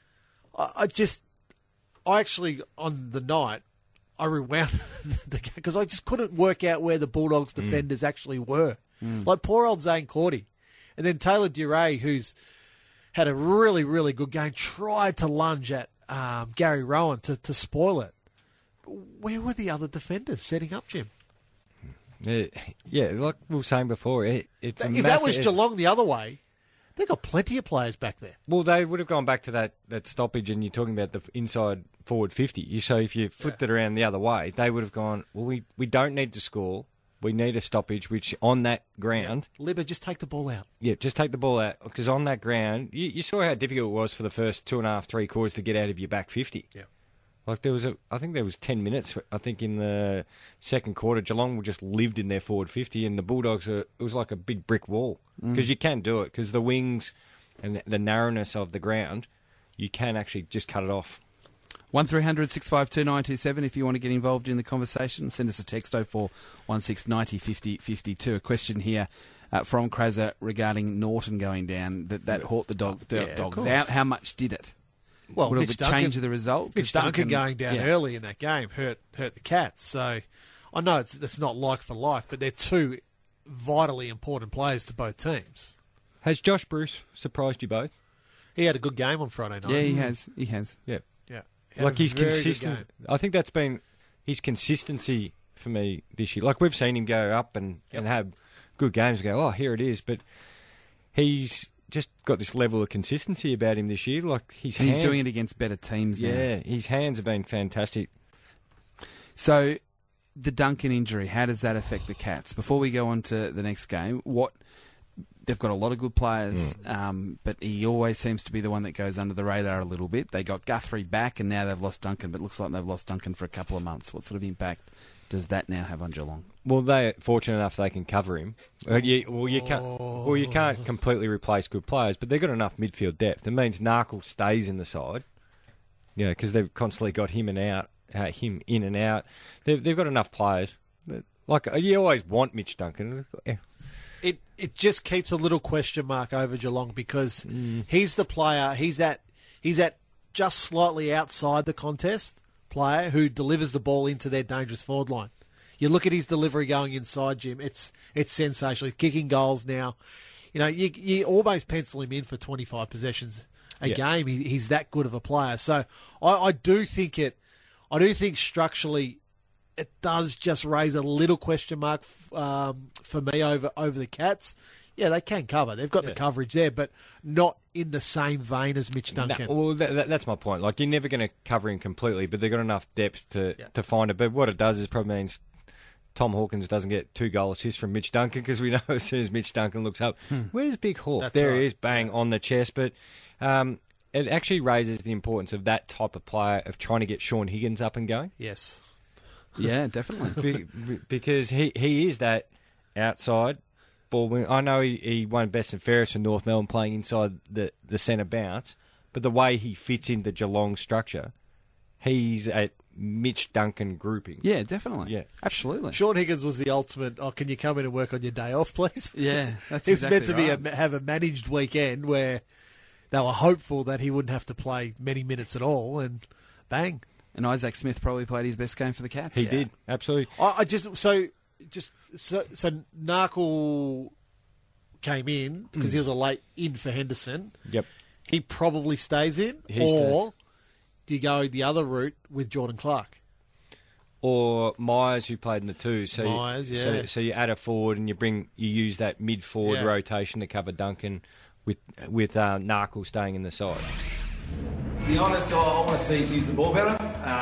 I actually, on the night, I rewound the game because I just couldn't work out where the Bulldogs defenders actually were. Like poor old Zane Cordy. And then Taylor Duray, who's had a really, really good game, tried to lunge at Gary Rowan to spoil it. Where were the other defenders setting up, Jim? Yeah, like we were saying before, it's if that was Geelong the other way, they've got plenty of players back there. Well, they would have gone back to that stoppage, and you're talking about the inside forward 50. So if you flipped it around the other way, they would have gone, well, we don't need to score. We need a stoppage, which on that ground... Libba, just take the ball out. Yeah, just take the ball out, because on that ground, you saw how difficult it was for the first 2.5, 3 quarters to get out of your back 50. Yeah. Like I think there was 10 minutes, I think, in the second quarter. Geelong just lived in their forward 50, and the Bulldogs, it was like a big brick wall. Because you can do it, because the wings and the narrowness of the ground, you can actually just cut it off. 1300 652 927 if you want to get involved in the conversation. Send us a text 0416 90 50 52. A question here from Kraser regarding Norton going down, that hurt the Dogs out. How much did it? Well, would it change the result? Mitch Duncan going down early in that game hurt the Cats. So I know it's not like for like, but they're two vitally important players to both teams. Has Josh Bruce surprised you both? He had a good game on Friday night. Yeah, he has. Yeah. Yeah. Like he's consistent. I think that's been his consistency for me this year. Like we've seen him go up and have good games and go, oh, here it is. But he's just got this level of consistency about him this year. Like he's doing it against better teams now. Yeah, his hands have been fantastic. So the Duncan injury, how does that affect the Cats? Before we go on to the next game, they've got a lot of good players, but he always seems to be the one that goes under the radar a little bit. They got Guthrie back, and now they've lost Duncan, but it looks like they've lost Duncan for a couple of months. What sort of impact does that now have on Geelong? Well, they're fortunate enough they can cover him. You can't completely replace good players, but they've got enough midfield depth. It means Narkle stays in the side, because they've constantly got him in and out. They've got enough players. Like you always want Mitch Duncan. Yeah. It just keeps a little question mark over Geelong because he's the player. He's at just slightly outside the contest player who delivers the ball into their dangerous forward line. You look at his delivery going inside, Jim. It's sensational. He's kicking goals now. You almost pencil him in for 25 possessions a game. He's that good of a player. So I do think structurally it does just raise a little question mark for me over the Cats. Yeah, they can cover. They've got the coverage there, but not in the same vein as Mitch Duncan. Well, that's my point. Like, you're never going to cover him completely, but they've got enough depth to find it. But what it does is probably means Tom Hawkins doesn't get 2 goal assists from Mitch Duncan because we know as soon as Mitch Duncan looks up, where's Big Hawk? That's there right. he is, bang, on the chest. But it actually raises the importance of that type of player of trying to get Sean Higgins up and going. Yes. Yeah, definitely. Because he is that outside ball winger. I know he won best and fairest for North Melbourne playing inside the centre bounce, but the way he fits into Geelong structure, he's at Mitch Duncan grouping. Yeah, definitely. Yeah, absolutely. Sean Higgins was the ultimate, can you come in and work on your day off, please? Yeah, that's He was exactly meant to have a managed weekend where they were hopeful that he wouldn't have to play many minutes at all, and bang. And Isaac Smith probably played his best game for the Cats. He did, absolutely. So Narkle came in because he was a late in for Henderson. Yep. He probably stays in, He or do you go the other route with Jordan Clark? or Myers, who played in the 2. So Myers, yeah. So you add a forward and you use that mid-forward rotation to cover Duncan with Narkle staying in the side. To be honest, I want to see us use the ball better.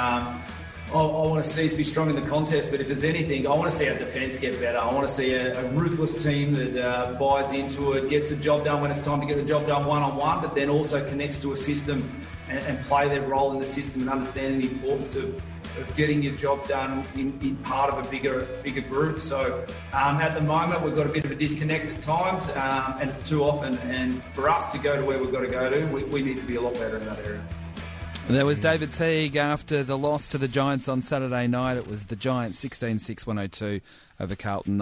I want to see us be strong in the contest, but if there's anything, I want to see our defence get better. I want to see a ruthless team that buys into it, gets the job done when it's time to get the job done one-on-one, but then also connects to a system and play their role in the system and understanding the importance of getting your job done in part of a bigger group. So at the moment, we've got a bit of a disconnect at times, and it's too often. And for us to go to where we've got to go to, we need to be a lot better in that area. There was David Teague after the loss to the Giants on Saturday night. It was the Giants 16-6-102 over Carlton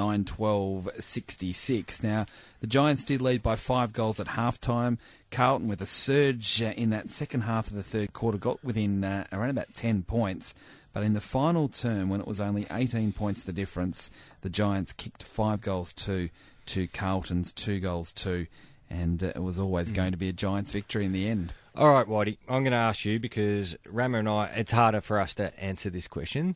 9-12-66. Now, the Giants did lead by 5 goals at halftime. Carlton, with a surge in that second half of the third quarter, got within around about 10 points. But in the final term, when it was only 18 points the difference, the Giants kicked 5 goals to Carlton's 2 goals to, and it was always going to be a Giants victory in the end. All right, Whitey, I'm going to ask you because Rama and I, it's harder for us to answer this question.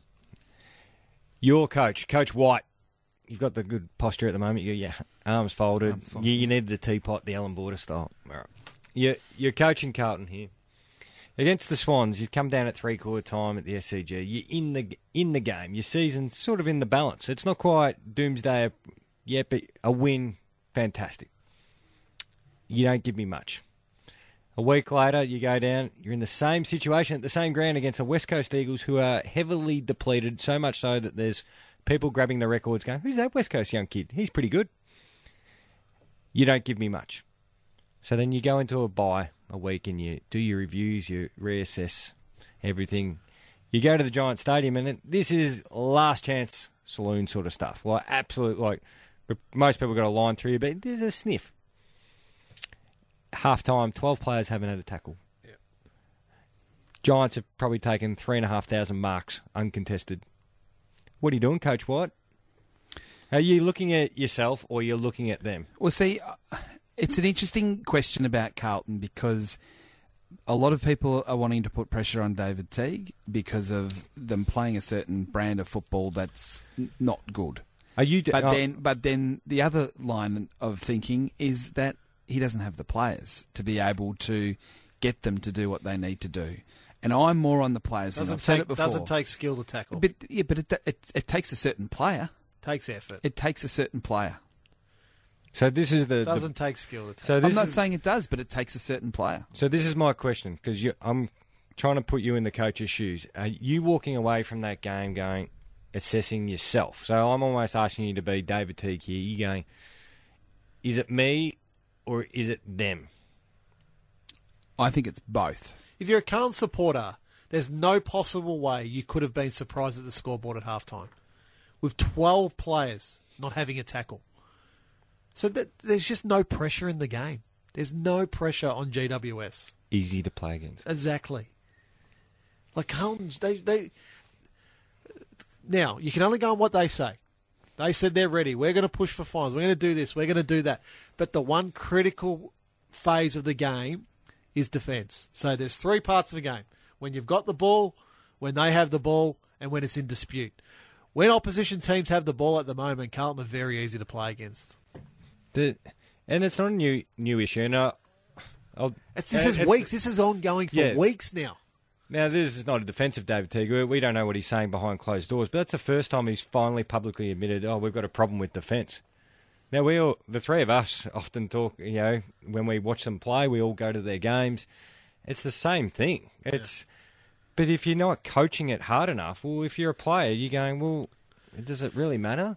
Your coach, Coach White, you've got the good posture at the moment. Your arms folded. You needed the teapot, the Ellen Border style. All right. You're coaching Carlton here. Against the Swans, you've come down at three-quarter time at the SCG. You're in the game. Your season's sort of in the balance. It's not quite doomsday yet, but a win, fantastic. You don't give me much. A week later, you go down, you're in the same situation at the same ground against the West Coast Eagles, who are heavily depleted, so much so that there's people grabbing the records going, who's that West Coast young kid? He's pretty good. You don't give me much. So then you go into a bye a week and you do your reviews, you reassess everything. You go to the Giant Stadium and this is last chance saloon sort of stuff. Like, absolute, like, most people got a line through you, but there's a sniff. Half-time, 12 players haven't had a tackle. Yep. Giants have probably taken 3,500 marks uncontested. What are you doing, Coach White? Are you looking at yourself or you're looking at them? Well, see, it's an interesting question about Carlton because a lot of people are wanting to put pressure on David Teague because of them playing a certain brand of football that's not good. But then the other line of thinking is that he doesn't have the players to be able to get them to do what they need to do. And I'm more on the players. I've said it before. Doesn't take skill to tackle. But it takes a certain player. Takes effort. It takes a certain player. So this is the... Doesn't take skill to tackle. So I'm not saying it does, but it takes a certain player. So this is my question, because I'm trying to put you in the coach's shoes. Are you walking away from that game going, assessing yourself? So I'm almost asking you to be David Teague here. You're going, is it me or is it them? I think it's both. If you're a Carlton supporter, there's no possible way you could have been surprised at the scoreboard at halftime. With 12 players not having a tackle. So there's just no pressure in the game. There's no pressure on GWS. Easy to play against. Exactly. Like Carlton, they now, you can only go on what they say. They said they're ready. We're going to push for fines. We're going to do this. We're going to do that. But the one critical phase of the game is defence. So there's 3 parts of the game. When you've got the ball, when they have the ball, and when it's in dispute. When opposition teams have the ball at the moment, Carlton are very easy to play against. And it's not a new issue. And this is weeks. This is ongoing for weeks now. Now, this is not a defence of David Teague. We don't know what he's saying behind closed doors, but that's the first time he's finally publicly admitted, we've got a problem with defence. Now, the 3 of us often talk, when we watch them play, we all go to their games. It's the same thing. But if you're not coaching it hard enough, well, if you're a player, you're going, well, does it really matter?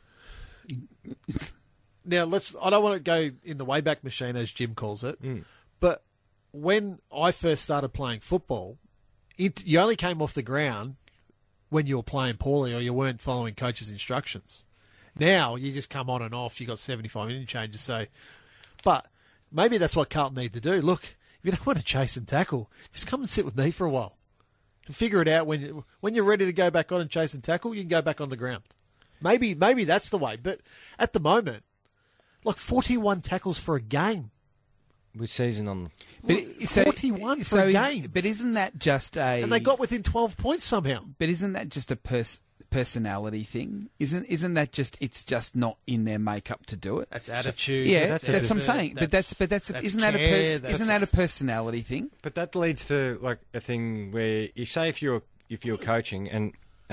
Now, I don't want to go in the Wayback Machine, as Jim calls it, but when I first started playing football, you only came off the ground when you were playing poorly or you weren't following coach's instructions. Now, you just come on and off. You got 75 interchanges. So, but maybe that's what Carlton need to do. Look, if you don't want to chase and tackle, just come and sit with me for a while and figure it out. When you're ready to go back on and chase and tackle, you can go back on the ground. Maybe that's the way. But at the moment, like 41 tackles for a game. with season on. But 41 for a game. But isn't that just a... And they got within 12 points somehow. But isn't that just a personality thing? Isn't that just... It's just not in their makeup to do it? That's attitude. Yeah, that's what I'm saying. Isn't that a personality thing? But that leads to like a thing where you say if you're coaching and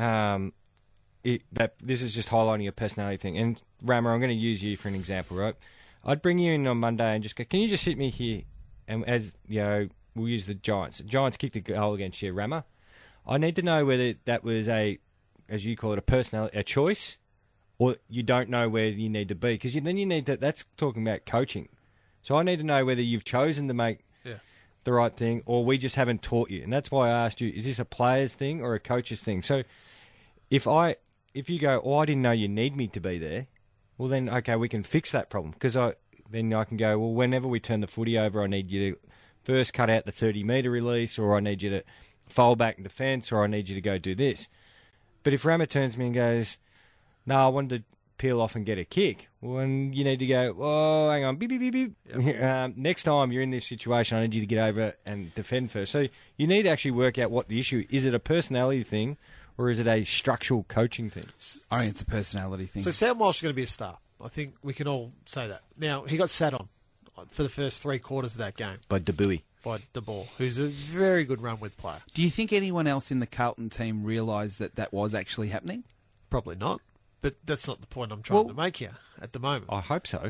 that this is just highlighting a personality thing. And Rama, I'm going to use you for an example, right? I'd bring you in on Monday and just go, can you just hit me here? And as you know, we'll use the Giants. The Giants kicked a goal against you, Rama. I need to know whether that was a, as you call it, a choice, or you don't know where you need to be, because then you need to. That's talking about coaching. So I need to know whether you've chosen to make the right thing, or we just haven't taught you. And that's why I asked you: is this a player's thing or a coach's thing? So if you go, oh, I didn't know you need me to be there. Well, then, okay, we can fix that problem, because then I can go, well, whenever we turn the footy over, I need you to first cut out the 30-metre release, or I need you to fold back in defence, or I need you to go do this. But if Rama turns to me and goes, no, I wanted to peel off and get a kick, well, then you need to go, oh, hang on, beep, beep, beep, beep. Yep. Next time you're in this situation, I need you to get over and defend first. So you need to actually work out what the issue is. Is it a personality thing, or is it a structural coaching thing? I think it's a personality thing. So Sam Walsh is going to be a star. I think we can all say that. Now, he got sat on for the first 3 quarters of that game. By Debooey. By De Boer, who's a very good run-with player. Do you think anyone else in the Carlton team realised that was actually happening? Probably not. But that's not the point I'm trying to make here at the moment. I hope so.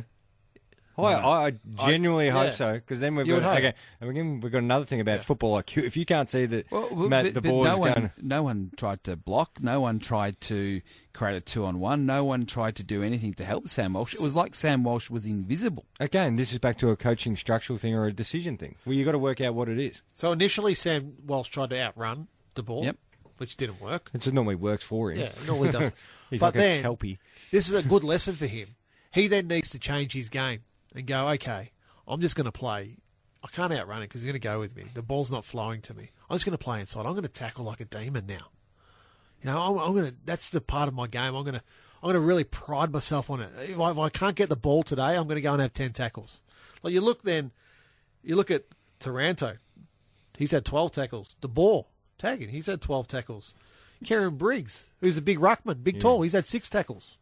I genuinely hope so, because then we've got another thing about football IQ. If you can't see that Matt De Boer is going... No one tried to block. No one tried to create a 2-on-1. No one tried to do anything to help Sam Walsh. It was like Sam Walsh was invisible. Again, this is back to a coaching structural thing or a decision thing. Well, you've got to work out what it is. So initially Sam Walsh tried to outrun De Boer, which didn't work. It normally works for him. Yeah, it normally doesn't. He's but like then, a kelpie. This is a good lesson for him. He then needs to change his game and go, okay, I'm just going to play. I can't outrun it because he's going to go with me. The ball's not flowing to me. I'm just going to play inside. I'm going to tackle like a demon now. You know, I'm going to. That's the part of my game. I'm going to really pride myself on it. If I can't get the ball today, I'm going to go and have 10 tackles. Like you look at Taranto. He's had 12 tackles. De Boer, tagging. He's had 12 tackles. Kieran Briggs, who's a big ruckman, tall. He's had 6 tackles.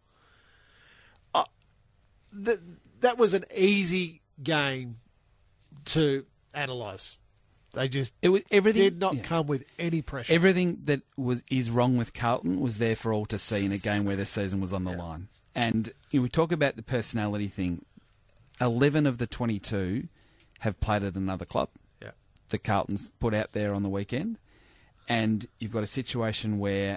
That was an easy game to analyse. They just did not come with any pressure. Everything that is wrong with Carlton was there for all to see in a game where the season was on the line. And we talk about the personality thing. 11 of the 22 have played at another club. Yeah. The Carlton's put out there on the weekend. And you've got a situation where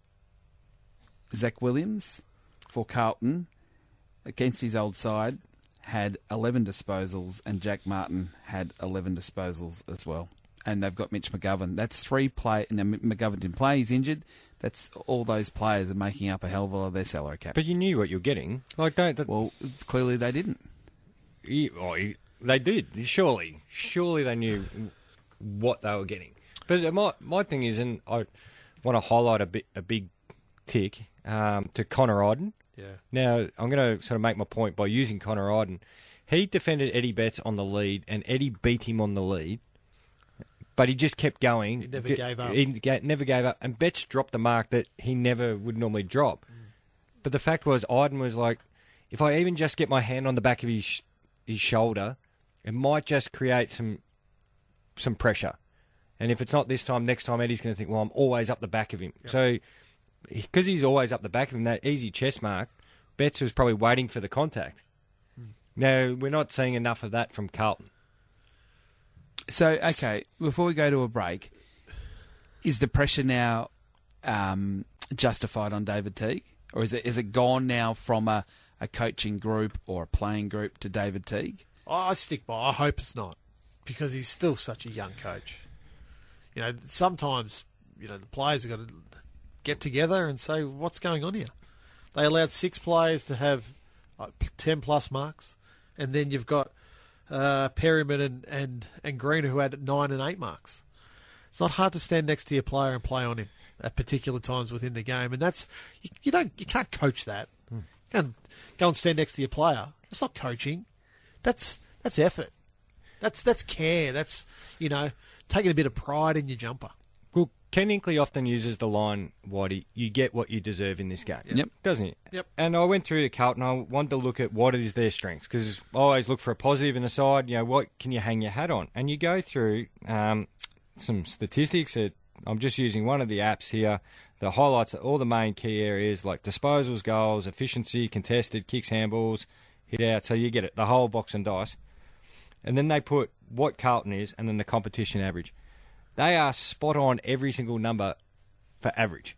Zach Williams for Carlton, against his old side, had 11 disposals, and Jack Martin had 11 disposals as well. And they've got Mitch McGovern. That's 3 play. And McGovern didn't play. He's injured. That's all those players are making up a hell of a lot of their salary cap. But you knew what you're getting. Well, clearly they didn't. They did. Surely they knew what they were getting. But my thing is, and I want to highlight a big tick to Connor Idun. Yeah. Now, I'm going to sort of make my point by using Connor Idun. He defended Eddie Betts on the lead, and Eddie beat him on the lead, but he just kept going. He never gave up. He never gave up, and Betts dropped the mark that he never would normally drop. But the fact was, Idun was like, if I even just get my hand on the back of his shoulder, it might just create some pressure. And if it's not this time, next time Eddie's going to think, well, I'm always up the back of him. Yep. So, because he's always up the back of him, that easy chest mark, Betts was probably waiting for the contact. Now, we're not seeing enough of that from Carlton. So, okay, before we go to a break, is the pressure now justified on David Teague? Or is it gone now from a coaching group or a playing group to David Teague? I stick by. I hope it's not, because he's still such a young coach. You know, sometimes, the players have got to get together and say, what's going on here? They allowed 6 players to have 10-plus marks, and then you've got Perryman and Green who had 9 and 8 marks. It's not hard to stand next to your player and play on him at particular times within the game, and that's you can't coach that. You can't go and stand next to your player. That's not coaching. That's effort. That's care. That's, taking a bit of pride in your jumper. Well, Ken Hinkley often uses the line, Whitey, you get what you deserve in this game. Yep. Doesn't he? Yep. And I went through to Carlton. I wanted to look at what is their strengths, because I always look for a positive in the side. What can you hang your hat on? And you go through some statistics. I'm just using one of the apps here. The highlights all the main key areas like disposals, goals, efficiency, contested, kicks, handballs, hit out. So you get it, the whole box and dice. And then they put what Carlton is and then the competition average. They are spot on every single number for average.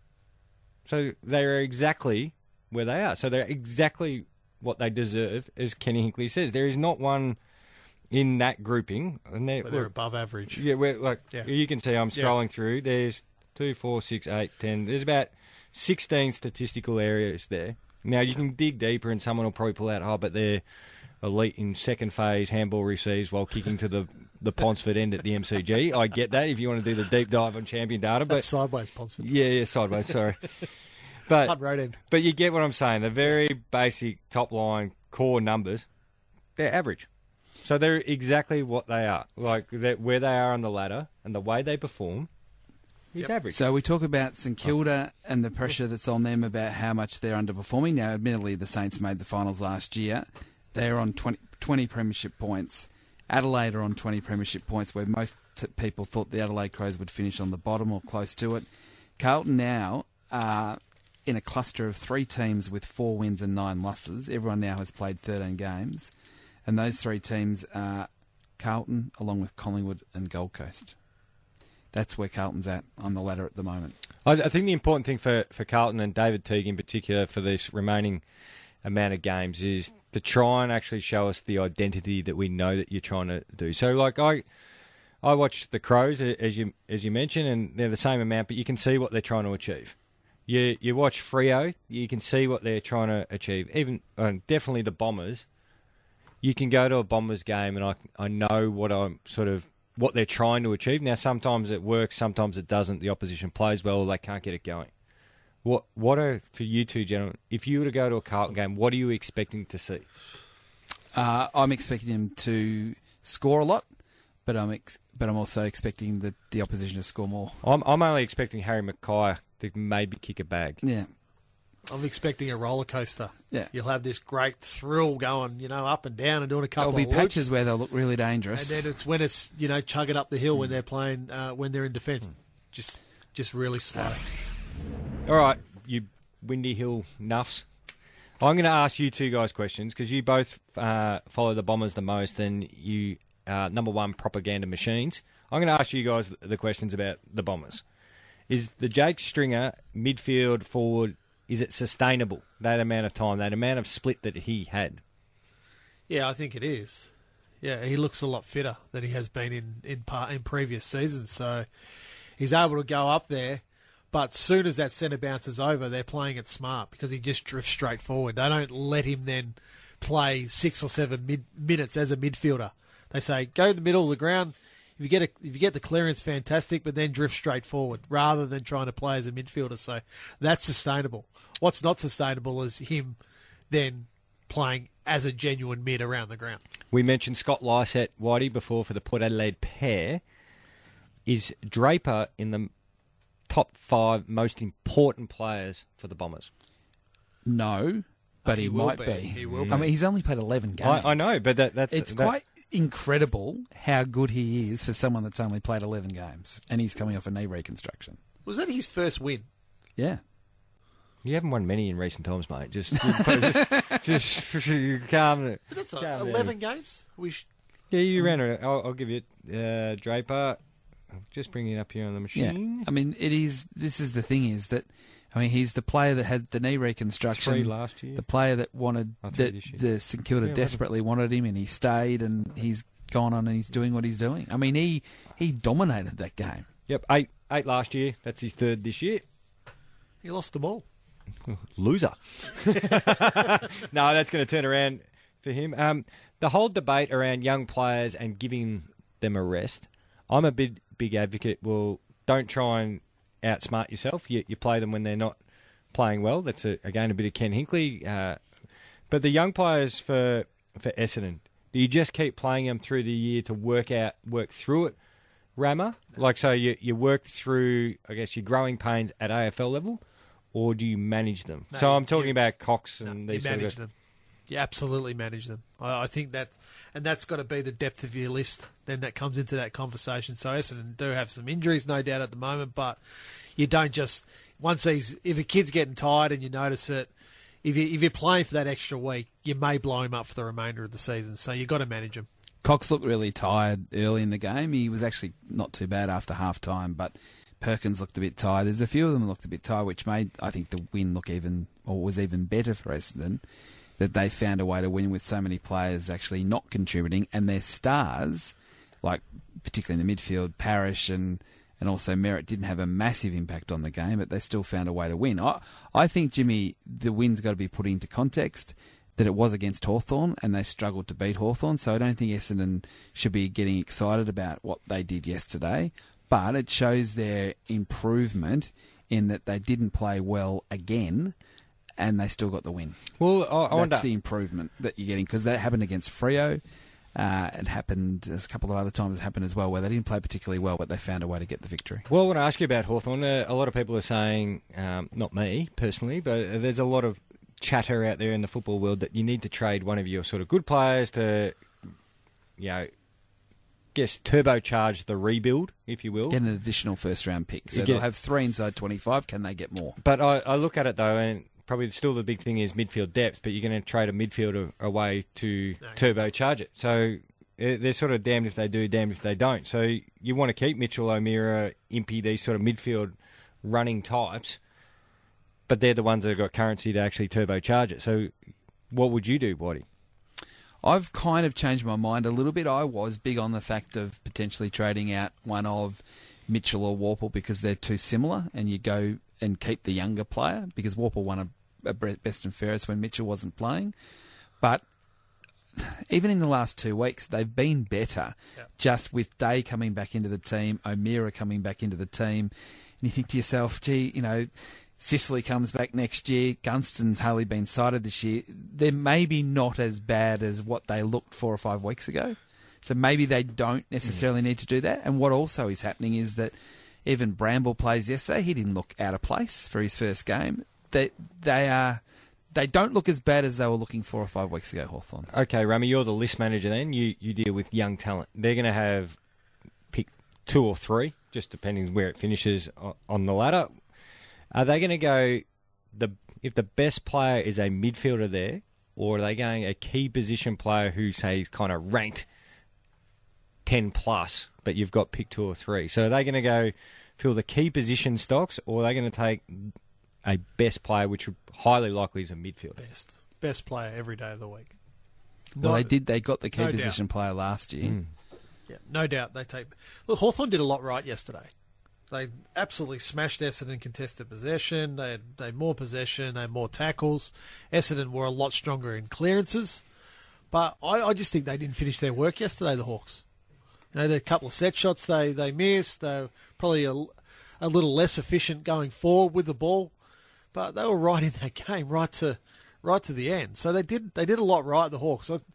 So they're exactly where they are. So they're exactly what they deserve, as Kenny Hinkley says. There is not one in that grouping. And they're above average. Yeah, you can see I'm scrolling through. There's 2, 4, 6, 8, 10. There's about 16 statistical areas there. Now, you can dig deeper and someone will probably pull out, but they're elite in second phase handball receives while kicking to the Ponsford end at the MCG. I get that if you want to do the deep dive on champion data. But that's sideways Ponsford. Yeah, sideways, sorry. But road end. But you get what I'm saying. The very basic top line core numbers, they're average. So they're exactly what they are. Like where they are on the ladder and the way they perform is average. So we talk about St Kilda and the pressure that's on them about how much they're underperforming. Now, admittedly, the Saints made the finals last year. They're on 20 premiership points. Adelaide are on 20 premiership points, where most people thought the Adelaide Crows would finish on the bottom or close to it. Carlton now are in a cluster of 3 teams with 4 wins and 9 losses. Everyone now has played 13 games. And those 3 teams are Carlton, along with Collingwood and Gold Coast. That's where Carlton's at on the ladder at the moment. I think the important thing for Carlton and David Teague in particular for this remaining amount of games is to try and actually show us the identity that we know that you're trying to do. So, like, I watch the Crows, as you mentioned, and they're the same amount, but you can see what they're trying to achieve. You watch Freo, you can see what they're trying to achieve. Even definitely the Bombers. You can go to a Bombers game, and I know what they're trying to achieve. Now, sometimes it works, sometimes it doesn't. The opposition plays well, or they can't get it going. What are, for you two gentlemen, if you were to go to a Carlton game, what are you expecting to see? I'm expecting him to score a lot, but I'm also expecting the opposition to score more. I'm only expecting Harry Mackay to maybe kick a bag. Yeah. I'm expecting a roller coaster. Yeah. You'll have this great thrill going, up and down and doing a couple of There'll be loops. patches where they'll look really dangerous. And then it's when it's, chugging up the hill when they're playing, when they're in defence. Just really slow. All right, you Windy Hill nuffs. I'm going to ask you two guys questions because you both follow the Bombers the most and you are number one propaganda machines. I'm going to ask you guys the questions about the Bombers. Is the Jake Stringer midfield forward, is it sustainable, that amount of time, that amount of split that he had? Yeah, I think it is. Yeah, he looks a lot fitter than he has been in previous seasons. So he's able to go up there. But as soon as that centre bounces over, they're playing it smart because he just drifts straight forward. They don't let him then play 6 or 7 minutes as a midfielder. They say, go to the middle of the ground. If you get the clearance, fantastic, but then drift straight forward rather than trying to play as a midfielder. So that's sustainable. What's not sustainable is him then playing as a genuine mid around the ground. We mentioned Scott Lysett, Whitey, before for the Port Adelaide pair. Is Draper in the top 5 most important players for the Bombers? No, but he might be. He will be. I mean, he's only played 11 games. I know, but it's quite incredible how good he is for someone that's only played 11 games, and he's coming off a knee reconstruction. Was that his first win? Yeah. You haven't won many in recent times, mate. Just calm. But that's 11 games. Yeah, you ran it. I'll give you it. Draper. I'll just bring it up here on the machine. Yeah. I mean, this is the thing is that, I mean, he's the player that had the knee reconstruction. 3 last year. The player that wanted, the St Kilda desperately wanted him, and he stayed, and he's gone on and he's doing what he's doing. I mean, he dominated that game. Yep, 8 last year. That's his 3rd this year. He lost them all. Loser. No, that's going to turn around for him. The whole debate around young players and giving them a rest, I'm a big advocate. Well, don't try and outsmart yourself. You play them when they're not playing well. That's, again, a bit of Ken Hinkley. But the young players for Essendon, Do you just keep playing them through the year to work through it, Rammer? Like, so you work through, I guess, your growing pains at AFL level, or do you manage them? No, so I'm talking about Cox and these you manage sort of... them. You absolutely manage them. I think that's got to be the depth of your list. Then that comes into that conversation. So Essendon do have some injuries, no doubt, at the moment, but you don't just if a kid's getting tired and you notice it, if you're playing for that extra week, you may blow him up for the remainder of the season. So you've got to manage him. Cox looked really tired early in the game. He was actually not too bad after half time, but Perkins looked a bit tired. There's a few of them that looked a bit tired, which made, I think, the win look was even better for Essendon, that they found a way to win with so many players actually not contributing, and their stars, like particularly in the midfield, Parrish and also Merritt, didn't have a massive impact on the game, but they still found a way to win. I think, Jimmy, the win's got to be put into context that it was against Hawthorn and they struggled to beat Hawthorn, so I don't think Essendon should be getting excited about what they did yesterday, but it shows their improvement in that they didn't play well again and they still got the win. Well, that's the improvement that you're getting, because that happened against Freo. It happened, there's a couple of other times it happened as well, where they didn't play particularly well, but they found a way to get the victory. Well, I want to ask you about Hawthorn. A lot of people are saying, not me personally, but there's a lot of chatter out there in the football world that you need to trade one of your sort of good players to, turbocharge the rebuild, if you will. Get an additional first-round pick. So they'll have 3 inside 25. Can they get more? But I look at it, though, and probably still the big thing is midfield depth, but you're going to trade a midfielder away to turbocharge it. So they're sort of damned if they do, damned if they don't. So you want to keep Mitchell, O'Meara, Impey, these sort of midfield running types, but they're the ones that have got currency to actually turbocharge it. So what would you do, Whitey? I've kind of changed my mind a little bit. I was big on the fact of potentially trading out one of Mitchell or Worpel because they're too similar, and you go and keep the younger player, because Worpel won a best and fairest when Mitchell wasn't playing. But even in the last 2 weeks, they've been better, just with Day coming back into the team, O'Meara coming back into the team. And you think to yourself, Sicily comes back next year, Gunston's hardly been sighted this year. They're maybe not as bad as what they looked 4 or 5 weeks ago. So maybe they don't necessarily need to do that. And what also is happening is that even Bramble plays yesterday. He didn't look out of place for his first game. They don't look as bad as they were looking 4 or 5 weeks ago, Hawthorn. Okay, Rami, you're the list manager then. You deal with young talent. They're going to have pick 2 or 3, just depending where it finishes on the ladder. Are they going to go if the best player is a midfielder there, or are they going a key position player who, say, is kind of ranked 10 plus, but you've got pick 2 or 3? So are they going to go fill the key position stocks, or are they going to take a best player, which highly likely is a midfielder? Best player every day of the week. Well, they got the key position player last year. Yeah, no doubt they take. Look, Hawthorn did a lot right yesterday. They absolutely smashed Essendon contested possession. They had more possession. They had more tackles. Essendon were a lot stronger in clearances. But I just think they didn't finish their work yesterday, the Hawks. There are a couple of set shots they missed. They were probably a little less efficient going forward with the ball. But they were right in that game, right to the end. So they did a lot right, the Hawks. So,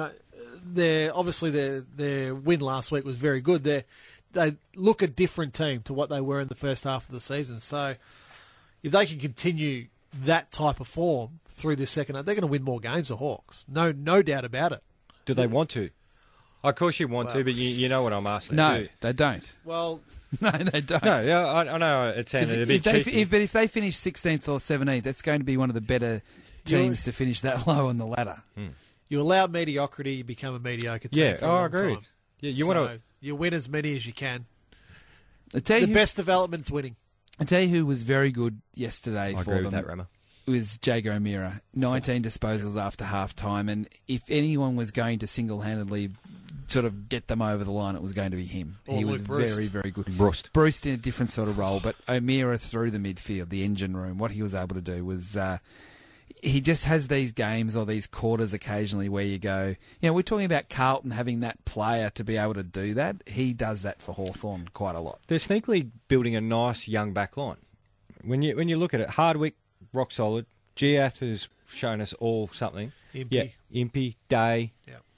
their win last week was very good. They look a different team to what they were in the first half of the season. So if they can continue that type of form through this second half, they're going to win more games, the Hawks. No doubt about it. Do they want to? Of course you want to, but you know what I'm asking. No, they don't. Well, no, they don't. No, yeah, I know it sounded a bit cheeky. But if they finish 16th or 17th, that's going to be one of the better teams to finish that low on the ladder. You allow mediocrity, you become a mediocre team. Yeah, I agree. Time. Yeah, you win as many as you can. Best development's winning. I tell you who was very good yesterday for agree them. With that, Rama. Was Jaeger O'Meara. 19 disposals after half-time, and if anyone was going to single-handedly sort of get them over the line, it was going to be him. Or he Luke was Bruce. very, very good. Bruce in a different sort of role, but O'Meara through the midfield, the engine room, what he was able to do was... he just has these games or these quarters occasionally where you go, we're talking about Carlton having that player to be able to do that. He does that for Hawthorn quite a lot. They're sneakily building a nice young back line. When you look at it, Hardwick, rock solid. Giath has shown us all something. Impey. Impey, Day. Yep.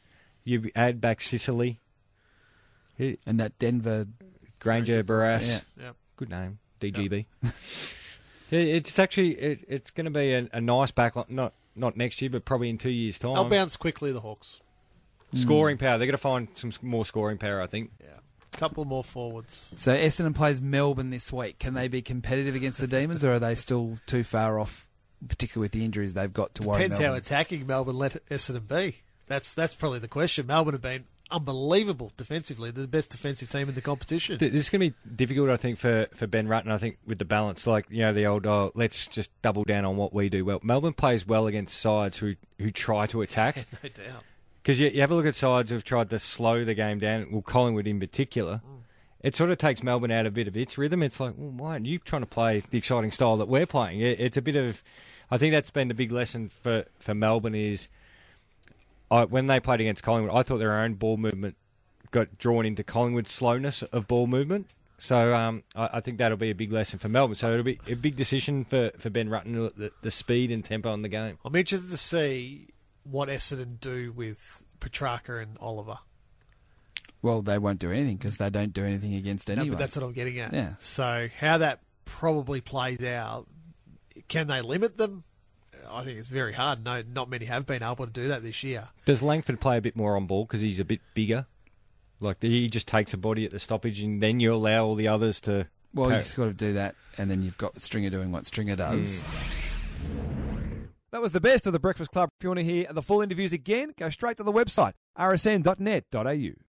You add back Sicily. And that Denver... Granger Barras. Yeah. Yep. Good name. DGB. It's actually... It's going to be a nice backline. Not next year, but probably in 2 years' time. They'll bounce quickly, the Hawks. Scoring power. They're going to find some more scoring power, I think. Yeah. A couple more forwards. So Essendon plays Melbourne this week. Can they be competitive against the Demons, or are they still too far off, particularly with the injuries they've got to worry about? Depends how attacking Melbourne let Essendon be. That's probably the question. Melbourne have been unbelievable defensively. They're the best defensive team in the competition. This is going to be difficult, I think, for Ben Rutten, I think, with the balance. Like, the old, let's just double down on what we do well. Melbourne plays well against sides who try to attack. No doubt. Because you have a look at sides who've tried to slow the game down, well, Collingwood in particular. It sort of takes Melbourne out a bit of its rhythm. It's like, well, why aren't you trying to play the exciting style that we're playing? It's a bit of... I think that's been the big lesson for Melbourne is... when they played against Collingwood, I thought their own ball movement got drawn into Collingwood's slowness of ball movement. So I think that'll be a big lesson for Melbourne. So it'll be a big decision for Ben Rutten, the speed and tempo on the game. I'm interested to see what Essendon do with Petrarca and Oliver. Well, they won't do anything because they don't do anything against anyone. No, but that's what I'm getting at. Yeah. So how that probably plays out, can they limit them? I think it's very hard. No, not many have been able to do that this year. Does Langford play a bit more on ball because he's a bit bigger? Like he just takes a body at the stoppage and then you allow all the others to... Well, you've got to do that and then you've got Stringer doing what Stringer does. That was the best of the Breakfast Club. If you want to hear the full interviews again, go straight to the website, rsn.net.au.